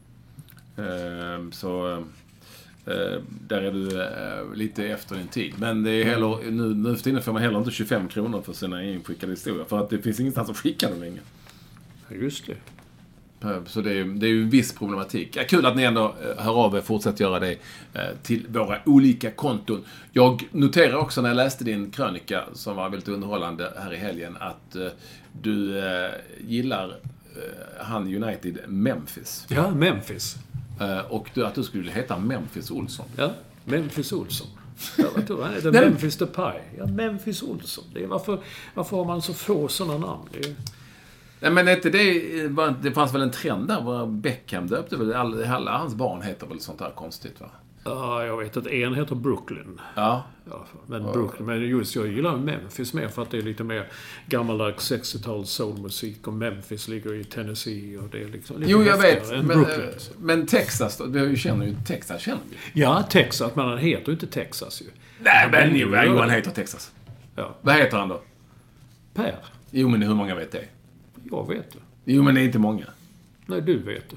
Uh, så uh, där är du uh, lite efter din tid. Men det är heller, nu, nu för tiden får man heller inte tjugofem kronor för sina inskickade historier. För att det finns ingenstans att skicka dem längre. Ja, just det. Så det är, det är ju en viss problematik. Ja, kul att ni ändå hör av er, fortsätter göra det till våra olika konton. Jag noterar också när jag läste din krönika, som var väldigt underhållande här i helgen, att du gillar han United Memphis. Ja, Memphis. Och du, att du skulle heta Memphis Olsson. Ja, Memphis Olsson. Ja, vad tror han heter? Memphis Depay. Ja, Memphis Olsson. Det är varför, varför har man så få sådana namn? Det är... Nej, men inte det, det fanns väl en trend där var Beckham döpte väl alla, alla hans barn heter väl sånt här konstigt, va? Ja, jag vet att en heter Brooklyn. Ja. ja men Brooklyn, men just jag gillar Memphis mer för att det är lite mer gammaldags sextio-tals soulmusik, och Memphis ligger i Tennessee och det är liksom lite jo, jag vet, än men, Brooklyn. Men Texas då, du känner ju Texas känner vi. Ja, Texas, men han heter ju inte Texas ju. Nej, men jo, han heter Texas. Ja. Vad heter han då? Per. Jo, men hur många vet det? Jag vet det. Jo, men det är inte många. Nej, du vet det.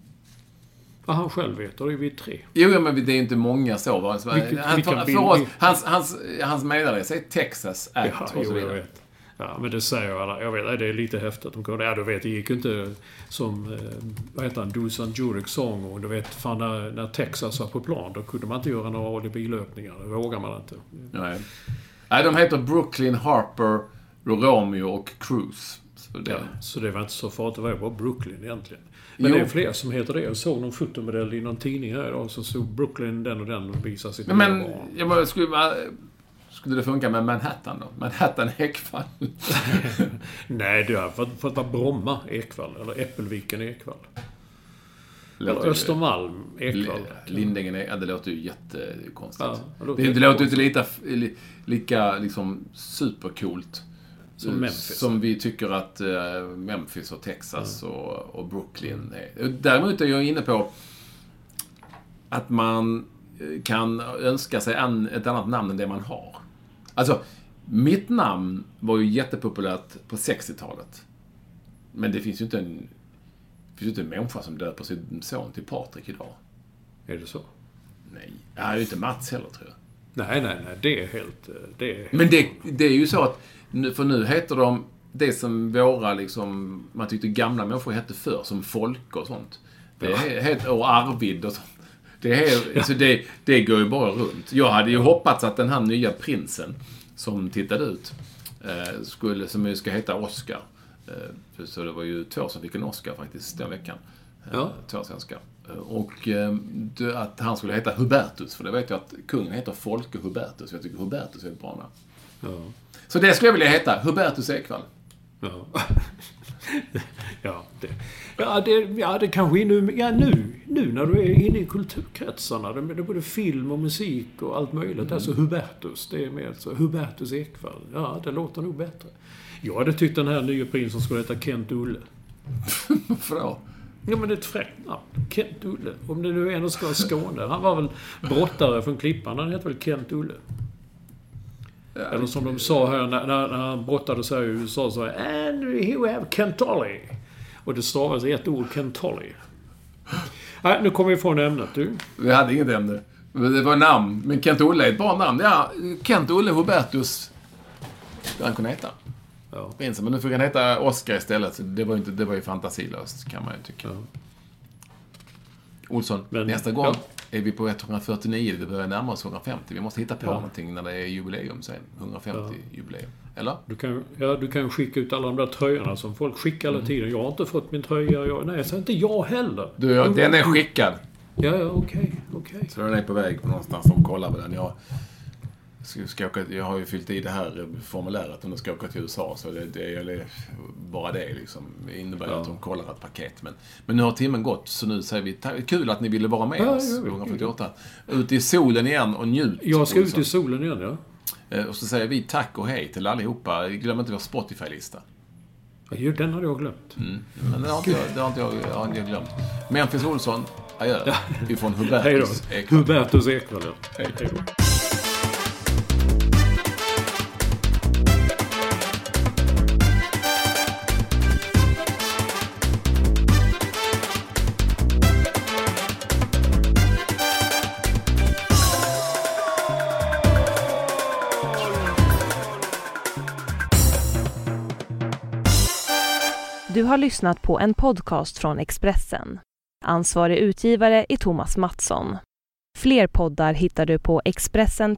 Ja, han själv vet det. Det är vi tre. Jo, men det är inte många så. Va? Vilket, han, för, för oss, hans, hans, hans meddelare är Texas at ja, och så jo, jag vet. Ja, men det säger alla. Jag vet, det är lite häftigt. De ja, du vet, det gick inte som, vad heter han, Dusan Jurek sång. Och du vet, fan, när, när Texas var på plan, då kunde man inte göra några alibilöpningar. Det vågar man inte. Nej. Nej, de heter Brooklyn, Harper, Romeo och Cruz. Så det, ja, så det var inte så farligt. Det var bara Brooklyn egentligen. Men jo. Det är fler som heter det. Jag såg någon fotomodell i någon tidning här idag som stod Brooklyn, den och den, och visade sitt men, men jag bara, skulle, skulle det funka med Manhattan då? Manhattan Ekvall? Nej, det är för, för att vara Bromma Ekvall. Eller Äppelviken Ekvall. Eller Östermalm Ekvall. Lindängen, ja, det låter ju jättekonstigt. Ja, det låter, det, det låter inte lika, lika liksom, supercoolt. Som Memphis. Som vi tycker att uh, Memphis och Texas mm. och, och Brooklyn är. Däremot är jag inne på att man kan önska sig en, ett annat namn än det man har. Alltså, mitt namn var ju jättepopulärt på sextiotalet. Men det finns ju inte en, det finns ju inte en människa som döper sin son till Patrik idag. Är det så? Nej, jag är ju inte Mats heller, tror jag. Nej, nej, nej. Det är helt... Det är helt Men det, det är ju så att för nu heter de det som våra liksom, man tyckte gamla människor hette förr, som folk och sånt. Det är, och Arvid och sånt. Det, är, alltså det, det går ju bara runt. Jag hade ju hoppats att den här nya prinsen som tittade ut skulle, som ju ska heta Oscar. Så det var ju två som fick en Oscar faktiskt den veckan. Ja. Två svenskar. Och att han skulle heta Hubertus, för det vet jag att kungen heter Folke Hubertus. Jag tycker Hubertus är ett bra namn. Ja. Så det skulle jag vilja heta, Hubertus Ekvall. Ja. ja, det, ja, det, ja, det kanske är nu, ja, nu, nu när du är inne i kulturkretsarna, det är både film och musik och allt möjligt. Mm. Alltså Hubertus, det är mer så, Hubertus Ekvall. Ja, det låter nog bättre. Jag hade tyckt den här nya prinsen skulle heta Kent Olle. Varför då? Ja, men det är ett fräckt namn. Kent Olle. Om det nu ändå ska vara Skåne. Han var väl brottare från Klippan. Han heter väl Kent Olle. Ja, eller som de sa här när, när, när han brottade sig i U S A, så and here we have Kentolly. Och det stavas ett ord, Kentolly. Nej, nu kommer vi från ämnet, du. Vi hade inget ämne. Det var namn. Men Kent Olle är ett bra namn. Ja, Kent Olle Hubertus Det han kunde heta. Ja. Prinsen, men nu fick han heta Oscar istället. Så det var ju, inte, det var ju fantasilöst, kan man ju tycka. Ja. Olsson, Men, nästa gång ja. är vi på etthundrafyrtionio. Det börjar närma oss hundrafemtio. Vi måste hitta på Ja. någonting när det är jubileum sen. hundrafemtio-jubileum. Eller? Du kan, ja, du kan skicka ut alla de där tröjorna som folk skickar hela tiden. Jag har inte fått min tröja. Jag, nej, så inte jag heller. Du, jag, den är skickad. Ja, ja, okej, okej. Så den är på väg någonstans som kollar på den. Jag, ska, ska åka, jag har ju fyllt i det här formuläret om de ska åka till U S A. Så det, det är bara det liksom. Det innebär ja. att de kollar ett paket. Men, men nu har timmen gått, så nu säger vi kul att ni ville vara med ja, oss. Ja, ja, hundrafyrtioåtta. Ut i solen igen och njut. Jag ska ut i solen igen, ja. Och så säger vi tack och hej till allihopa. Glöm inte vår Spotify-lista. Ja, den hade jag glömt. Mm. Men det har inte jag, det har inte jag, jag, har inte jag glömt. Memphis Olsson, adjö. Ja. Ifrån Hubertus Ekvall. Hubertus Ekvall, ja. Hej. Hej då. Du har lyssnat på en podcast från Expressen. Ansvarig utgivare är Thomas Mattsson. Fler poddar hittar du på Expressen.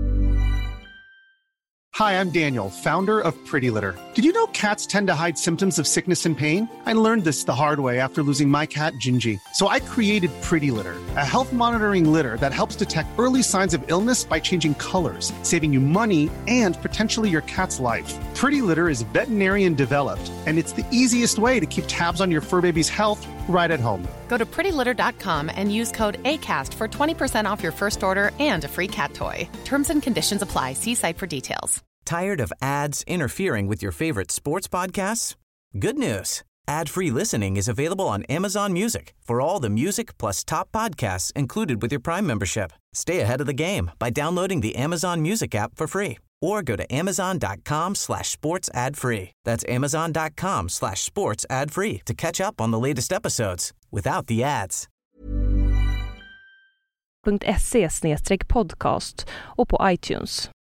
Hi, I'm Daniel, founder of Pretty Litter. Did you know cats tend to hide symptoms of sickness and pain? I learned this the hard way after losing my cat, Gingy. So I created Pretty Litter, a health monitoring litter that helps detect early signs of illness by changing colors, saving you money and potentially your cat's life. Pretty Litter is veterinarian developed, and it's the easiest way to keep tabs on your fur baby's health right at home. Go to pretty litter dot com and use code ACAST for twenty percent off your first order and a free cat toy. Terms and conditions apply. See site for details. Tired of ads interfering with your favorite sports podcasts? Good news. Ad-free listening is available on Amazon Music for all the music plus top podcasts included with your Prime membership. Stay ahead of the game by downloading the Amazon Music app for free or go to amazon.com slash sports ad free. That's amazon.com slash sports ad free to catch up on the latest episodes without the ads. .se slash podcast och på iTunes.